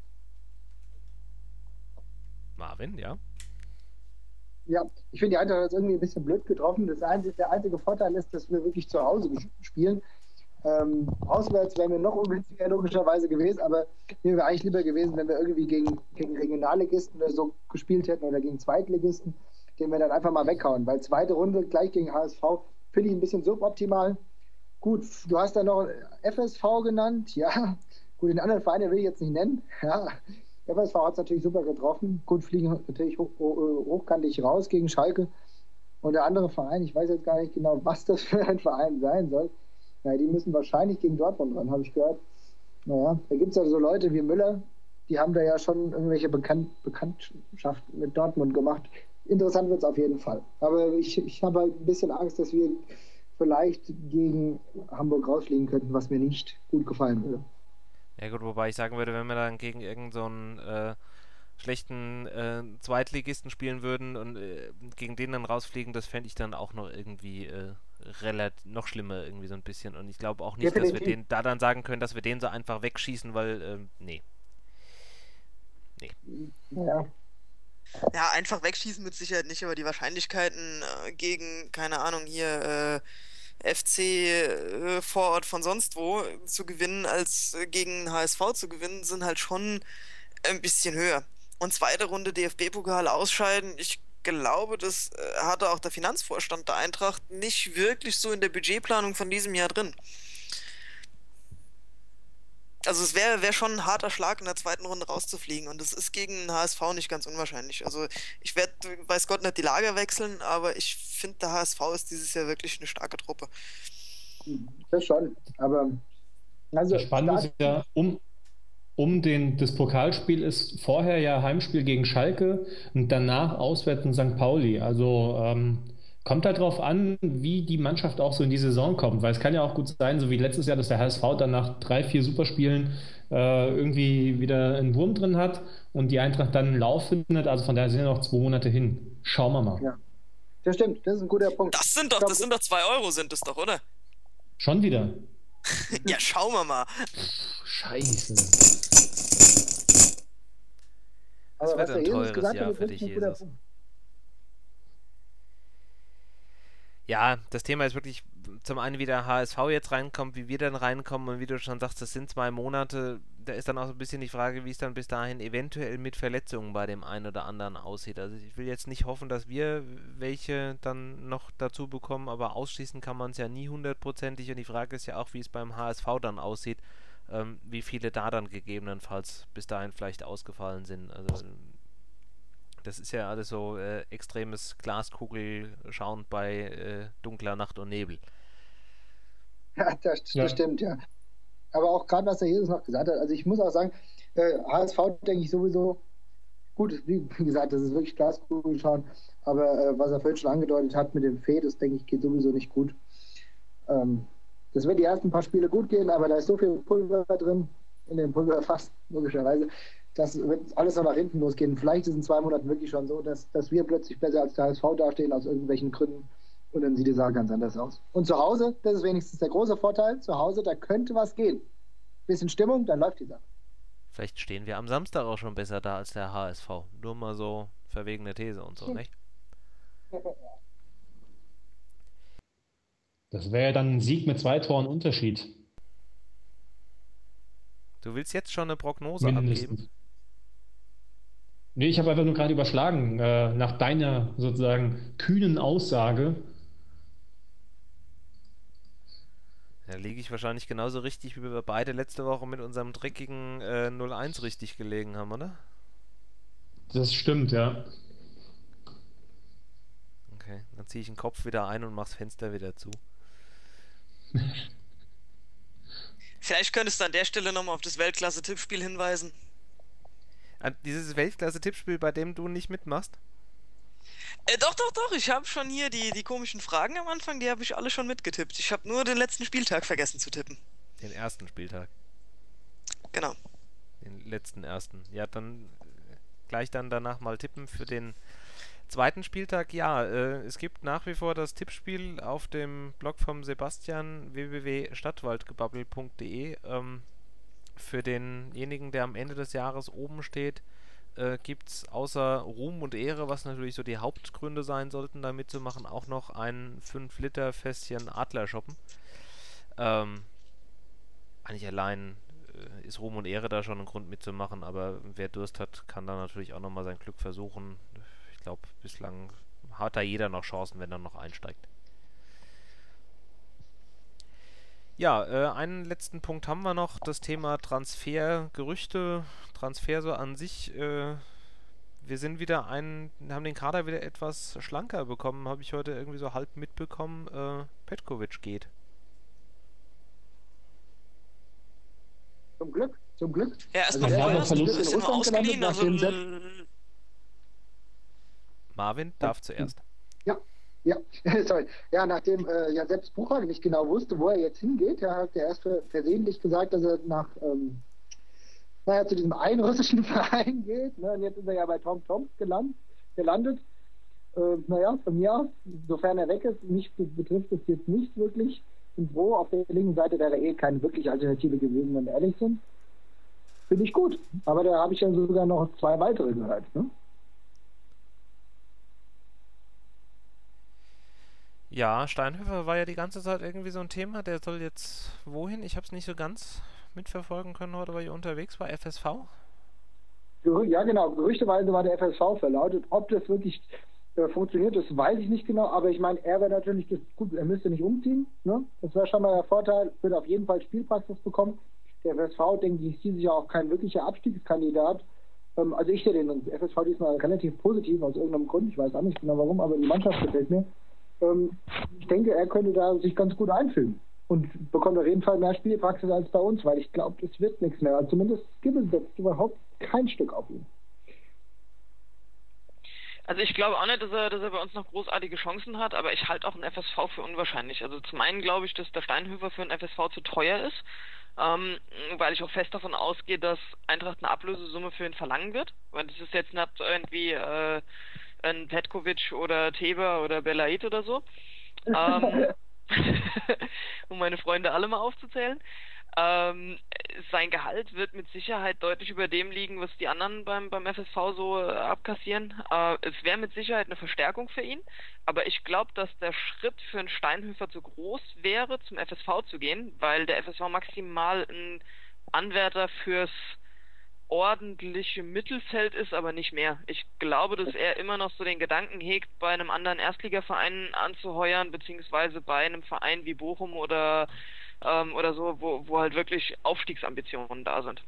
Marvin, ja? ja, ich finde, die Eintracht hat jetzt irgendwie ein bisschen blöd getroffen. Das einzige, der einzige Vorteil ist, dass wir wirklich zu Hause ges- spielen. Ähm, auswärts wären wir noch ungünstiger logischerweise gewesen, aber mir wäre eigentlich lieber gewesen, wenn wir irgendwie gegen, gegen Regionalligisten oder so gespielt hätten oder gegen Zweitligisten, den wir dann einfach mal weghauen. Weil zweite Runde gleich gegen H S V finde ich ein bisschen suboptimal. Gut, du hast da noch F S V genannt, ja. Gut, den anderen Verein will ich jetzt nicht nennen. Ja. F S V hat es natürlich super getroffen. Gut, fliegen natürlich hoch, hoch, hochkantig raus gegen Schalke. Und der andere Verein, ich weiß jetzt gar nicht genau, was das für ein Verein sein soll. Ja, die müssen wahrscheinlich gegen Dortmund ran, habe ich gehört. Naja, da gibt es ja so Leute wie Müller, die haben da ja schon irgendwelche Bekannt Bekanntschaften mit Dortmund gemacht. Interessant wird es auf jeden Fall. Aber ich, ich habe halt ein bisschen Angst, dass wir vielleicht gegen Hamburg rausfliegen könnten, was mir nicht gut gefallen würde. Ja gut, wobei ich sagen würde, wenn wir dann gegen irgendeinen so einen, äh, schlechten äh, Zweitligisten spielen würden und äh, gegen den dann rausfliegen, das fände ich dann auch noch irgendwie äh, relativ noch schlimmer irgendwie so ein bisschen. Und ich glaube auch nicht, dass wir Definitiv. den da dann sagen können, dass wir den so einfach wegschießen, weil, ähm, nee. Naja, Ja, einfach wegschießen mit Sicherheit nicht, aber die Wahrscheinlichkeiten äh, gegen, keine Ahnung, hier äh, F C äh, Vorort von sonst wo zu gewinnen, als äh, gegen H S V zu gewinnen, sind halt schon ein bisschen höher. Und zweite Runde D F B-Pokal ausscheiden, ich glaube, das äh, hatte auch der Finanzvorstand der Eintracht nicht wirklich so in der Budgetplanung von diesem Jahr drin. Also es wäre wär schon ein harter Schlag, in der zweiten Runde rauszufliegen. Und das ist gegen den H S V nicht ganz unwahrscheinlich. Also ich werde, weiß Gott, nicht die Lager wechseln, aber ich finde, der H S V ist dieses Jahr wirklich eine starke Truppe. das schon. Aber also Das Spannende ist ja, um, um den, das Pokalspiel ist vorher ja Heimspiel gegen Schalke und danach auswärts in Sankt Pauli. Also ähm, kommt halt drauf an, wie die Mannschaft auch so in die Saison kommt. Weil es kann ja auch gut sein, so wie letztes Jahr, dass der H S V dann nach drei, vier Superspielen äh, irgendwie wieder einen Wurm drin hat und die Eintracht dann einen Lauf findet. Also von daher sind ja noch zwei Monate hin. Schauen wir mal. Ja. Das stimmt, das ist ein guter Punkt. Das sind doch, das sind doch zwei Euro, sind es doch, oder? Schon wieder. Ja, schauen wir mal. Scheiße. Das Aber wird was ein der Jesus teures gesagt Jahr hat, für ist dich, ein guter Jesus. Punkt. Ja, das Thema ist wirklich zum einen, wie der H S V jetzt reinkommt, wie wir dann reinkommen und wie du schon sagst, das sind zwei Monate. Da ist dann auch so ein bisschen die Frage, wie es dann bis dahin eventuell mit Verletzungen bei dem einen oder anderen aussieht. Also ich will jetzt nicht hoffen, dass wir welche dann noch dazu bekommen, aber ausschließen kann man es ja nie hundertprozentig und die Frage ist ja auch, wie es beim H S V dann aussieht, ähm, wie viele da dann gegebenenfalls bis dahin vielleicht ausgefallen sind. Also das ist ja alles so äh, extremes Glaskugel-Schauen bei äh, dunkler Nacht und Nebel. Ja, das, das Ja. stimmt, ja. Aber auch gerade, was der Jesus noch gesagt hat, also ich muss auch sagen, äh, H S V denke ich sowieso, gut, wie gesagt, das ist wirklich Glaskugel schauen, aber äh, was er vorhin schon angedeutet hat mit dem Fee, das denke ich, geht sowieso nicht gut. Ähm, das wird die ersten paar Spiele gut gehen, aber da ist so viel Pulver drin, in dem Pulverfass, logischerweise, das wird alles noch nach hinten losgehen. Vielleicht ist es in zwei Monaten wirklich schon so, dass, dass wir plötzlich besser als der H S V dastehen, aus irgendwelchen Gründen. Und dann sieht die Sache ganz anders aus. Und zu Hause, das ist wenigstens der große Vorteil, zu Hause, da könnte was gehen. Bisschen Stimmung, dann läuft die Sache. Vielleicht stehen wir am Samstag auch schon besser da als der H S V. Nur mal so verwegene These und so, Hm. nicht? Das wäre ja dann ein Sieg mit zwei Toren Unterschied. Du willst jetzt schon eine Prognose Mindestens. abgeben? Nee, ich habe einfach nur gerade überschlagen, äh, nach deiner sozusagen kühnen Aussage. Da liege ich wahrscheinlich genauso richtig, wie wir beide letzte Woche mit unserem dreckigen äh, null eins richtig gelegen haben, oder? Das stimmt, ja. Okay, dann ziehe ich den Kopf wieder ein und mach's Fenster wieder zu. Vielleicht könntest du an der Stelle nochmal auf das Weltklasse-Tippspiel hinweisen. An dieses Weltklasse-Tippspiel, bei dem du nicht mitmachst? Äh, doch, doch, doch. Ich habe schon hier die, die komischen Fragen am Anfang, die habe ich alle schon mitgetippt. Ich habe nur den letzten Spieltag vergessen zu tippen. Den ersten Spieltag. Genau. Den letzten ersten. Ja, dann äh, gleich dann danach mal tippen für den zweiten Spieltag. Ja, äh, es gibt nach wie vor das Tippspiel auf dem Blog vom Sebastian w w w punkt stadtwaldgebabbel punkt de. Ähm, für denjenigen, der am Ende des Jahres oben steht, äh, gibt es außer Ruhm und Ehre, was natürlich so die Hauptgründe sein sollten, da mitzumachen, auch noch ein fünf Liter Fässchen Adlerschoppen. Ähm, eigentlich allein äh, ist Ruhm und Ehre da schon ein Grund mitzumachen, aber wer Durst hat, kann da natürlich auch nochmal sein Glück versuchen. Ich glaube, bislang hat da jeder noch Chancen, wenn er noch einsteigt. Ja, äh, einen letzten Punkt haben wir noch, das Thema Transfer, Gerüchte, Transfer so an sich. Äh, wir sind wieder ein, haben den Kader wieder etwas schlanker bekommen, habe ich heute irgendwie so halb mitbekommen. Äh, Petkovic geht. Zum Glück, zum Glück. Ja, erstmal Also, vorher ja, Verlust ist in er nur Russland ausgeliehen, gelandet, also nachdem äh, Marvin darf zuerst. Ja, ja, sorry. Ja, nachdem äh, ja selbst Buchholz nicht genau wusste, wo er jetzt hingeht, ja, hat er erst für, versehentlich gesagt, dass er nach ähm, naja, zu diesem einen russischen Verein geht. Ne? Und jetzt ist er ja bei Tom Tom gelandet. gelandet. Äh, naja, von mir aus, sofern er weg ist, mich betrifft es jetzt nicht wirklich. Und wo auf der linken Seite wäre eh keine wirkliche Alternative gewesen, wenn wir ehrlich sind. Finde ich gut. Aber da habe ich ja sogar noch zwei weitere gehört. Ne? Ja, Steinhöfer war ja die ganze Zeit irgendwie so ein Thema. Der soll jetzt wohin? Ich habe es nicht so ganz mitverfolgen können heute, weil ich unterwegs war. F S V? Ja, genau. Gerüchteweise war der F S V verlautet. Ob das wirklich äh, funktioniert, das weiß ich nicht genau. Aber ich meine, er wäre natürlich das, gut, er müsste nicht umziehen. Ne? Das wäre schon mal der Vorteil. Würde auf jeden Fall Spielpraxis bekommen. Der F S V, denke ich, ist dieses Jahr auch kein wirklicher Abstiegskandidat. Ähm, also ich sehe den F S V diesmal relativ positiv aus irgendeinem Grund. Ich weiß auch nicht genau warum, aber die Mannschaft gefällt mir. Ähm, ich denke, er könnte da sich ganz gut einfügen. Und bekommt auf jeden Fall mehr Spielpraxis als bei uns, weil ich glaube, es wird nichts mehr. Also zumindest Gibbons setzt überhaupt kein Stück auf ihn. Also ich glaube auch nicht, dass er, dass er bei uns noch großartige Chancen hat, aber ich halte auch einen F S V für unwahrscheinlich. Also zum einen glaube ich, dass der Steinhöfer für einen F S V zu teuer ist, ähm, weil ich auch fest davon ausgehe, dass Eintracht eine Ablösesumme für ihn verlangen wird, weil das ist jetzt nicht irgendwie äh, ein Petkovic oder Teber oder Belaid oder so. Ähm, um meine Freunde alle mal aufzuzählen. Ähm, sein Gehalt wird mit Sicherheit deutlich über dem liegen, was die anderen beim, beim F S V so äh, abkassieren. Äh, es wäre mit Sicherheit eine Verstärkung für ihn, aber ich glaube, dass der Schritt für einen Steinhöfer zu groß wäre, zum F S V zu gehen, weil der F S V maximal ein Anwärter fürs ordentliche Mittelfeld ist, aber nicht mehr. Ich glaube, dass er immer noch so den Gedanken hegt, bei einem anderen Erstligaverein anzuheuern, beziehungsweise bei einem Verein wie Bochum oder ähm, oder so, wo, wo halt wirklich Aufstiegsambitionen da sind.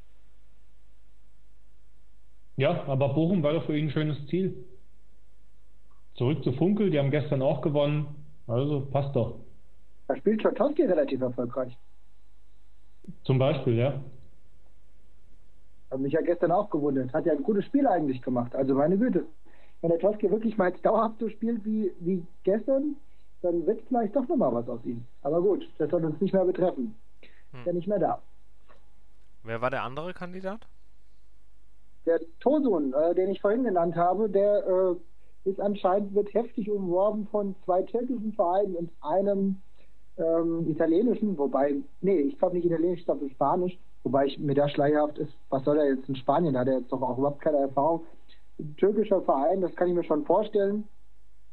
Ja, aber Bochum war doch für ihn ein schönes Ziel. Zurück zu Funkel, die haben gestern auch gewonnen, also passt doch. Da spielt Czertowski relativ erfolgreich. Zum Beispiel, ja. Hat mich ja gestern auch gewundert. Hat ja ein gutes Spiel eigentlich gemacht. Also meine Güte. Wenn der Czertowski wirklich mal dauerhaft so spielt wie, wie gestern, dann wird vielleicht doch nochmal was aus ihm. Aber gut, das soll uns nicht mehr betreffen. Hm. Ist ja nicht mehr da. Wer war der andere Kandidat? Der Tosun, äh, den ich vorhin genannt habe, der äh, ist anscheinend, wird heftig umworben von zwei türkischen Vereinen und einem ähm, italienischen, wobei, nee, ich glaube nicht italienisch, ich glaube Spanisch, wobei ich mir da schleierhaft ist, was soll er jetzt in Spanien, da hat er jetzt doch auch überhaupt keine Erfahrung. Ein türkischer Verein, das kann ich mir schon vorstellen.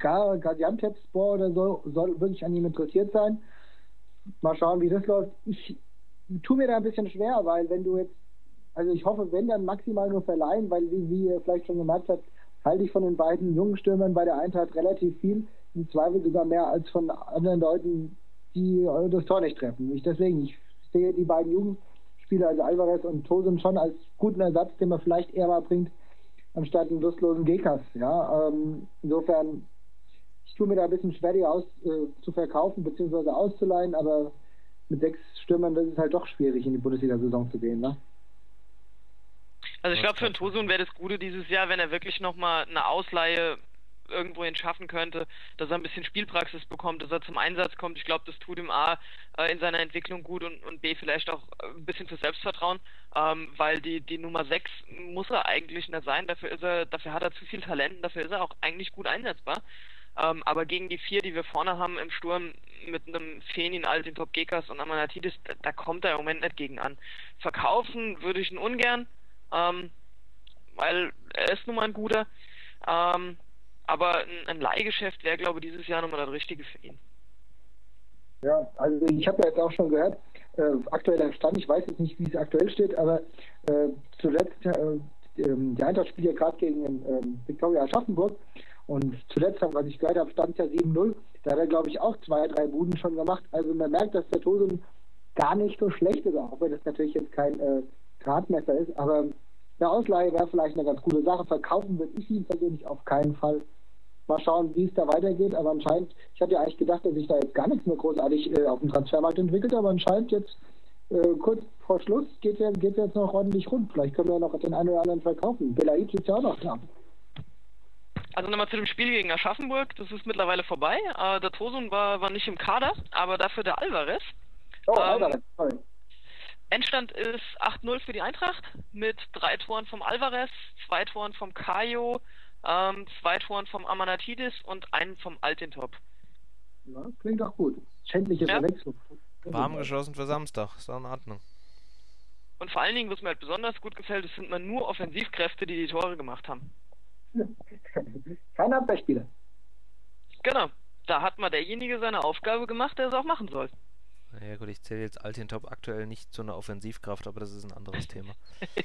Gar Gaziantepspor oder so soll wirklich an ihm interessiert sein. Mal schauen, wie das läuft. Ich tue mir da ein bisschen schwer, weil wenn du jetzt, also ich hoffe, wenn dann maximal nur verleihen, weil wie, wie ihr vielleicht schon gemerkt habt, halte ich von den beiden jungen Stürmern bei der Eintracht relativ viel. Im Zweifel sogar mehr als von anderen Leuten, die das Tor nicht treffen. Ich deswegen, ich sehe die beiden Jugendspieler, also Alvarez und Tosun, schon als guten Ersatz, den man vielleicht eher mal bringt, anstatt einen lustlosen Gekas. Ja, ähm, insofern, ich tue mir da ein bisschen schwer, die aus, äh, zu verkaufen bzw. auszuleihen, aber mit sechs Stürmern, das ist halt doch schwierig, in die Bundesliga-Saison zu gehen, ne? Also ich glaube, für einen Tosun wäre das Gute dieses Jahr, wenn er wirklich nochmal eine Ausleihe irgendwohin schaffen könnte, dass er ein bisschen Spielpraxis bekommt, dass er zum Einsatz kommt. Ich glaube, das tut ihm A äh, in seiner Entwicklung gut und, und B vielleicht auch ein bisschen für Selbstvertrauen, ähm, weil die, die Nummer sechs muss er eigentlich nicht sein, dafür ist er, dafür hat er zu viel Talent, dafür ist er auch eigentlich gut einsetzbar. Ähm, aber gegen die vier, die wir vorne haben im Sturm, mit einem Fenin, Altintop, Gekas und Amanatidis, da, da kommt er im Moment nicht gegen an. Verkaufen würde ich ihn ungern, ähm, weil er ist nun mal ein guter, ähm, aber ein, ein Leihgeschäft wäre, glaube ich, dieses Jahr nochmal das Richtige für ihn. Ja, also ich habe ja jetzt auch schon gehört, äh, aktueller Stand, ich weiß jetzt nicht, wie es aktuell steht, aber äh, zuletzt, äh, die Eintracht spielt ja gerade gegen äh, Viktoria Aschaffenburg und zuletzt, was ich gehört habe, stand ja sieben null, da hat er, glaube ich, auch zwei, drei Buden schon gemacht, also man merkt, dass der Tosun gar nicht so schlecht ist, auch wenn das natürlich jetzt kein äh, Gradmesser ist, aber eine Ausleihe wäre vielleicht eine ganz gute Sache. Verkaufen würde ich ihn persönlich auf keinen Fall. Mal schauen, wie es da weitergeht, aber anscheinend, ich hatte ja eigentlich gedacht, dass sich da jetzt gar nichts mehr großartig äh, auf dem Transfermarkt entwickelt, aber anscheinend jetzt äh, kurz vor Schluss geht es geht jetzt noch ordentlich rund. Vielleicht können wir ja noch den einen oder anderen verkaufen. Belaid ist ja auch noch da. Also nochmal zu dem Spiel gegen Aschaffenburg, das ist mittlerweile vorbei. Äh, der Tosun war, war nicht im Kader, aber dafür der Alvarez. Oh, ähm, Alvarez, toll. Endstand ist acht null für die Eintracht mit drei Toren vom Alvarez, zwei Toren vom Kajo, ähm, zwei Toren vom Amanatidis und einen vom Altintop. Ja, klingt doch gut. Schändliche ja. Verwechslung. Warm geschossen für Samstag, ist doch in Ordnung. Und vor allen Dingen, was mir halt besonders gut gefällt, es sind mal nur Offensivkräfte, die die Tore gemacht haben. Kein Abwehrspieler. Genau, da hat mal derjenige seine Aufgabe gemacht, der es auch machen soll. Ja gut, ich zähle jetzt Altintop aktuell nicht zu einer Offensivkraft, aber das ist ein anderes Thema.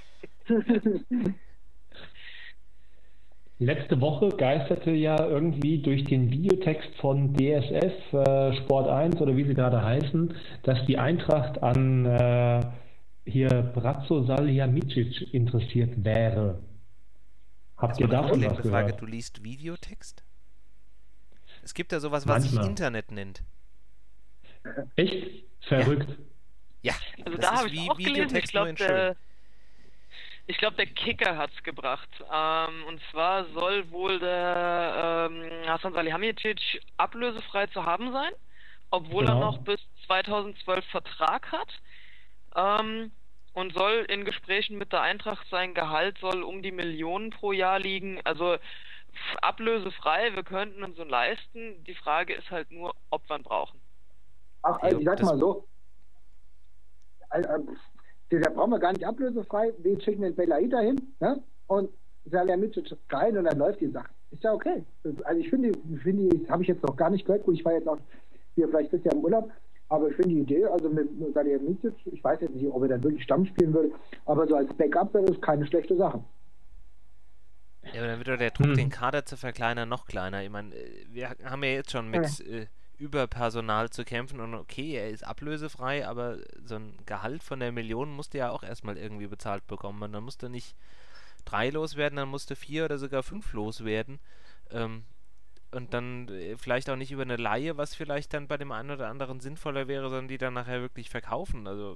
Letzte Woche geisterte ja irgendwie durch den Videotext von D S F äh, Sport eins oder wie sie gerade heißen, dass die Eintracht an äh, hier Bratzo Salihamidzic interessiert wäre. Habt ihr davon was Frage, gehört? du liest Videotext? Es gibt ja sowas, was Manchmal. sich Internet nennt. Echt? Verrückt. Ja, Also das da ist habe ich wie auch gelesen, ich Videotext nur glaube in schön. der, ich glaub, der Kicker hat es gebracht. Ähm, und zwar soll wohl der ähm, Hasan Salihamidzic ablösefrei zu haben sein, obwohl Genau. er noch bis zweitausendzwölf Vertrag hat. Ähm, und soll in Gesprächen mit der Eintracht, sein Gehalt soll um die Millionen pro Jahr liegen. Also f- ablösefrei, wir könnten uns so leisten. Die Frage ist halt nur, ob wir ihn brauchen. Ach, also ich sag Das- mal so, also, äh, da brauchen wir gar nicht ablösefrei, wir schicken den Belaid dahin, ne? Und Salihamidzic rein und dann läuft die Sache. Ist ja okay. Also ich finde, ich finde, das habe ich jetzt noch gar nicht gehört, gut, ich war jetzt auch hier vielleicht ein bisschen im Urlaub, aber ich finde die Idee, also mit Salihamidzic, ich weiß jetzt nicht, ob er dann wirklich Stamm spielen würde, aber so als Backup wäre das keine schlechte Sache. Ja, aber dann wird doch der Druck, Hm. den Kader zu verkleinern, noch kleiner. Ich meine, äh, wir haben ja jetzt schon mit äh, Überpersonal zu kämpfen und okay, er ist ablösefrei, aber so ein Gehalt von der Million musste ja auch erstmal irgendwie bezahlt bekommen. Und dann musste nicht drei loswerden, dann musste vier oder sogar fünf loswerden. Ähm, und dann äh, vielleicht auch nicht über eine Leihe, was vielleicht dann bei dem einen oder anderen sinnvoller wäre, sondern die dann nachher wirklich verkaufen. Also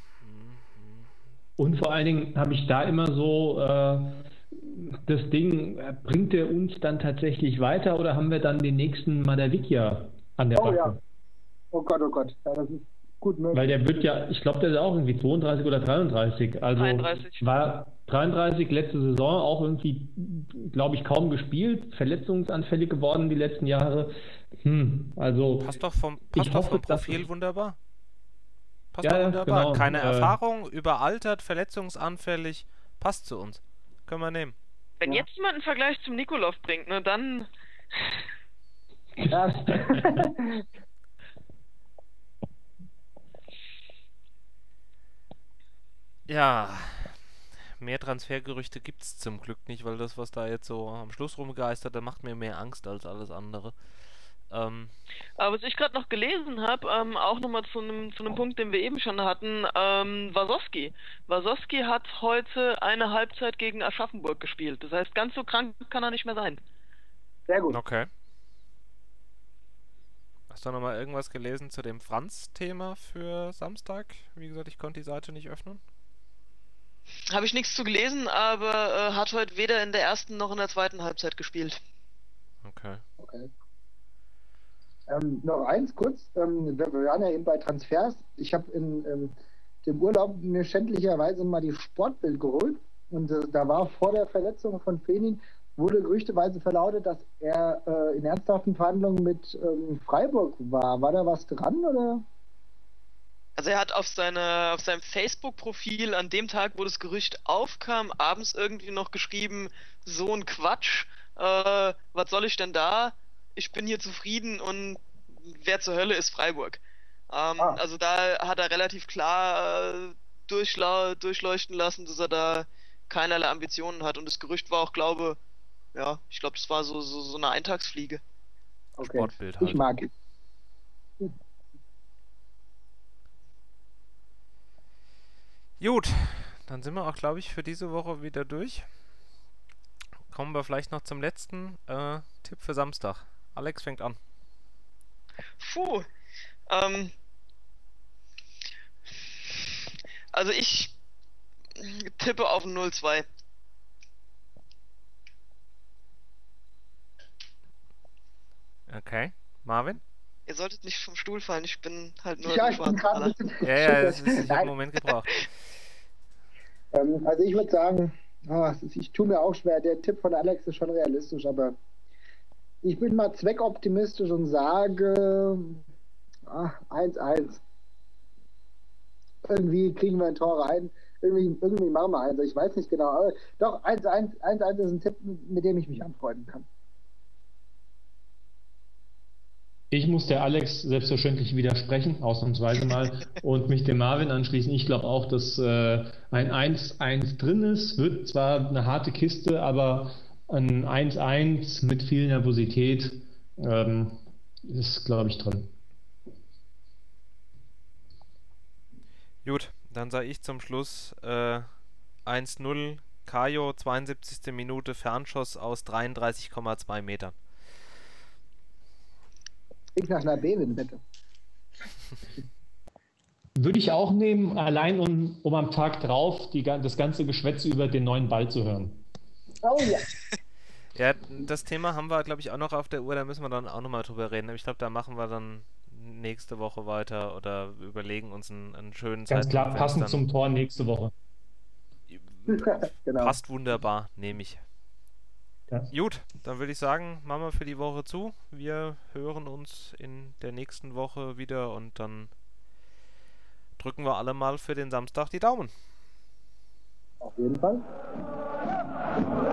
Und vor allen Dingen habe ich da immer so äh, das Ding, äh, bringt er uns dann tatsächlich weiter oder haben wir dann den nächsten Madavikia an der Oh Backe? ja. Oh Gott, oh Gott. Ja, das ist gut möglich. Weil der wird ja, ich glaube, der ist auch irgendwie zweiunddreißig oder dreiunddreißig. Also dreiunddreißig. war dreiunddreißig letzte Saison auch irgendwie, glaube ich, kaum gespielt, verletzungsanfällig geworden die letzten Jahre. Hm, also passt doch vom, ich passt doch hoffe, vom dass Profil es- wunderbar. Passt Ja, doch ja, wunderbar. genau. Keine Äh, Erfahrung, überaltert, verletzungsanfällig. Passt zu uns. Können wir nehmen. Wenn Ja. jetzt jemand einen Vergleich zum Nikolov bringt, ne, dann Ja. Ja, mehr Transfergerüchte gibt es zum Glück nicht, weil das, was da jetzt so am Schluss rumgeistert, da macht mir mehr Angst als alles andere. Ähm, Aber was ich gerade noch gelesen habe, ähm, auch nochmal zu einem zu einem Punkt, den wir eben schon hatten, ähm, Wasowski. Wasowski hat heute eine Halbzeit gegen Aschaffenburg gespielt. Das heißt, ganz so krank kann er nicht mehr sein. Sehr gut. okay. Hast du noch mal irgendwas gelesen zu dem Franz-Thema für Samstag? Wie gesagt, ich konnte die Seite nicht öffnen. Habe ich nichts zu gelesen, aber äh, hat heute weder in der ersten noch in der zweiten Halbzeit gespielt. Okay. Okay. Ähm, noch eins kurz, ähm, wir, wir waren ja eben bei Transfers. Ich habe in ähm, dem Urlaub mir schändlicherweise mal die Sportbild geholt und äh, da war vor der Verletzung von Fenin, wurde gerüchteweise verlautet, dass er äh, in ernsthaften Verhandlungen mit ähm, Freiburg war. War da was dran oder? Also er hat auf seine, auf seinem Facebook-Profil an dem Tag, wo das Gerücht aufkam, abends irgendwie noch geschrieben, so ein Quatsch, äh, was soll ich denn da? Ich bin hier zufrieden und wer zur Hölle ist Freiburg? Ähm, Ah. Also da hat er relativ klar äh, durchla durchleuchten lassen, dass er da keinerlei Ambitionen hat und das Gerücht war auch, glaube, ja, ich glaube, das war so, so, so eine Eintagsfliege. Okay. Sportbild halt. Ich mag es. Gut, dann sind wir auch, glaube ich, für diese Woche wieder durch. Kommen wir vielleicht noch zum letzten äh, Tipp für Samstag. Alex fängt an. Puh. Ähm, also ich tippe auf ein null zwei. Okay. Marvin? Ihr solltet nicht vom Stuhl fallen, ich bin halt nur Ja, ein ich bin gerade ein Schwarzmaler. bisschen Ja, ja, es ist, ich habe Nein. einen Moment gebraucht. Ähm, also ich würde sagen, oh, es ist- ich tue mir auch schwer, der Tipp von Alex ist schon realistisch, aber ich bin mal zweckoptimistisch und sage ah, eins eins. Irgendwie kriegen wir ein Tor rein, irgendwie, irgendwie machen wir eins, ich weiß nicht genau, aber doch eins eins, eins eins ist ein Tipp, mit dem ich mich anfreunden kann. Ich muss der Alex selbstverständlich widersprechen, ausnahmsweise mal, und mich dem Marvin anschließen. Ich glaube auch, dass äh, ein eins eins drin ist. Wird zwar eine harte Kiste, aber ein eins eins mit viel Nervosität ähm, ist, glaube ich, drin. Gut, dann sage ich zum Schluss äh, eins null. Kajo, zweiundsiebzigste Minute, Fernschuss aus dreiunddreißig Komma zwei Metern. Klingt nach einer Bären, bitte. Würde ich auch nehmen, allein um, um am Tag drauf die, ga- das ganze Geschwätz über den neuen Ball zu hören. Oh ja. Ja, das Thema haben wir, glaube ich, auch noch auf der Uhr, da müssen wir dann auch nochmal drüber reden. Ich glaube, da machen wir dann nächste Woche weiter oder überlegen uns einen, einen schönen Ganz klar, Zeitpunkt, wenn's passend dann- zum Tor nächste Woche. Genau. Passt wunderbar, nehme ich. Ja. Gut, dann würde ich sagen, machen wir für die Woche zu. Wir hören uns in der nächsten Woche wieder und dann drücken wir alle mal für den Samstag die Daumen. Auf jeden Fall.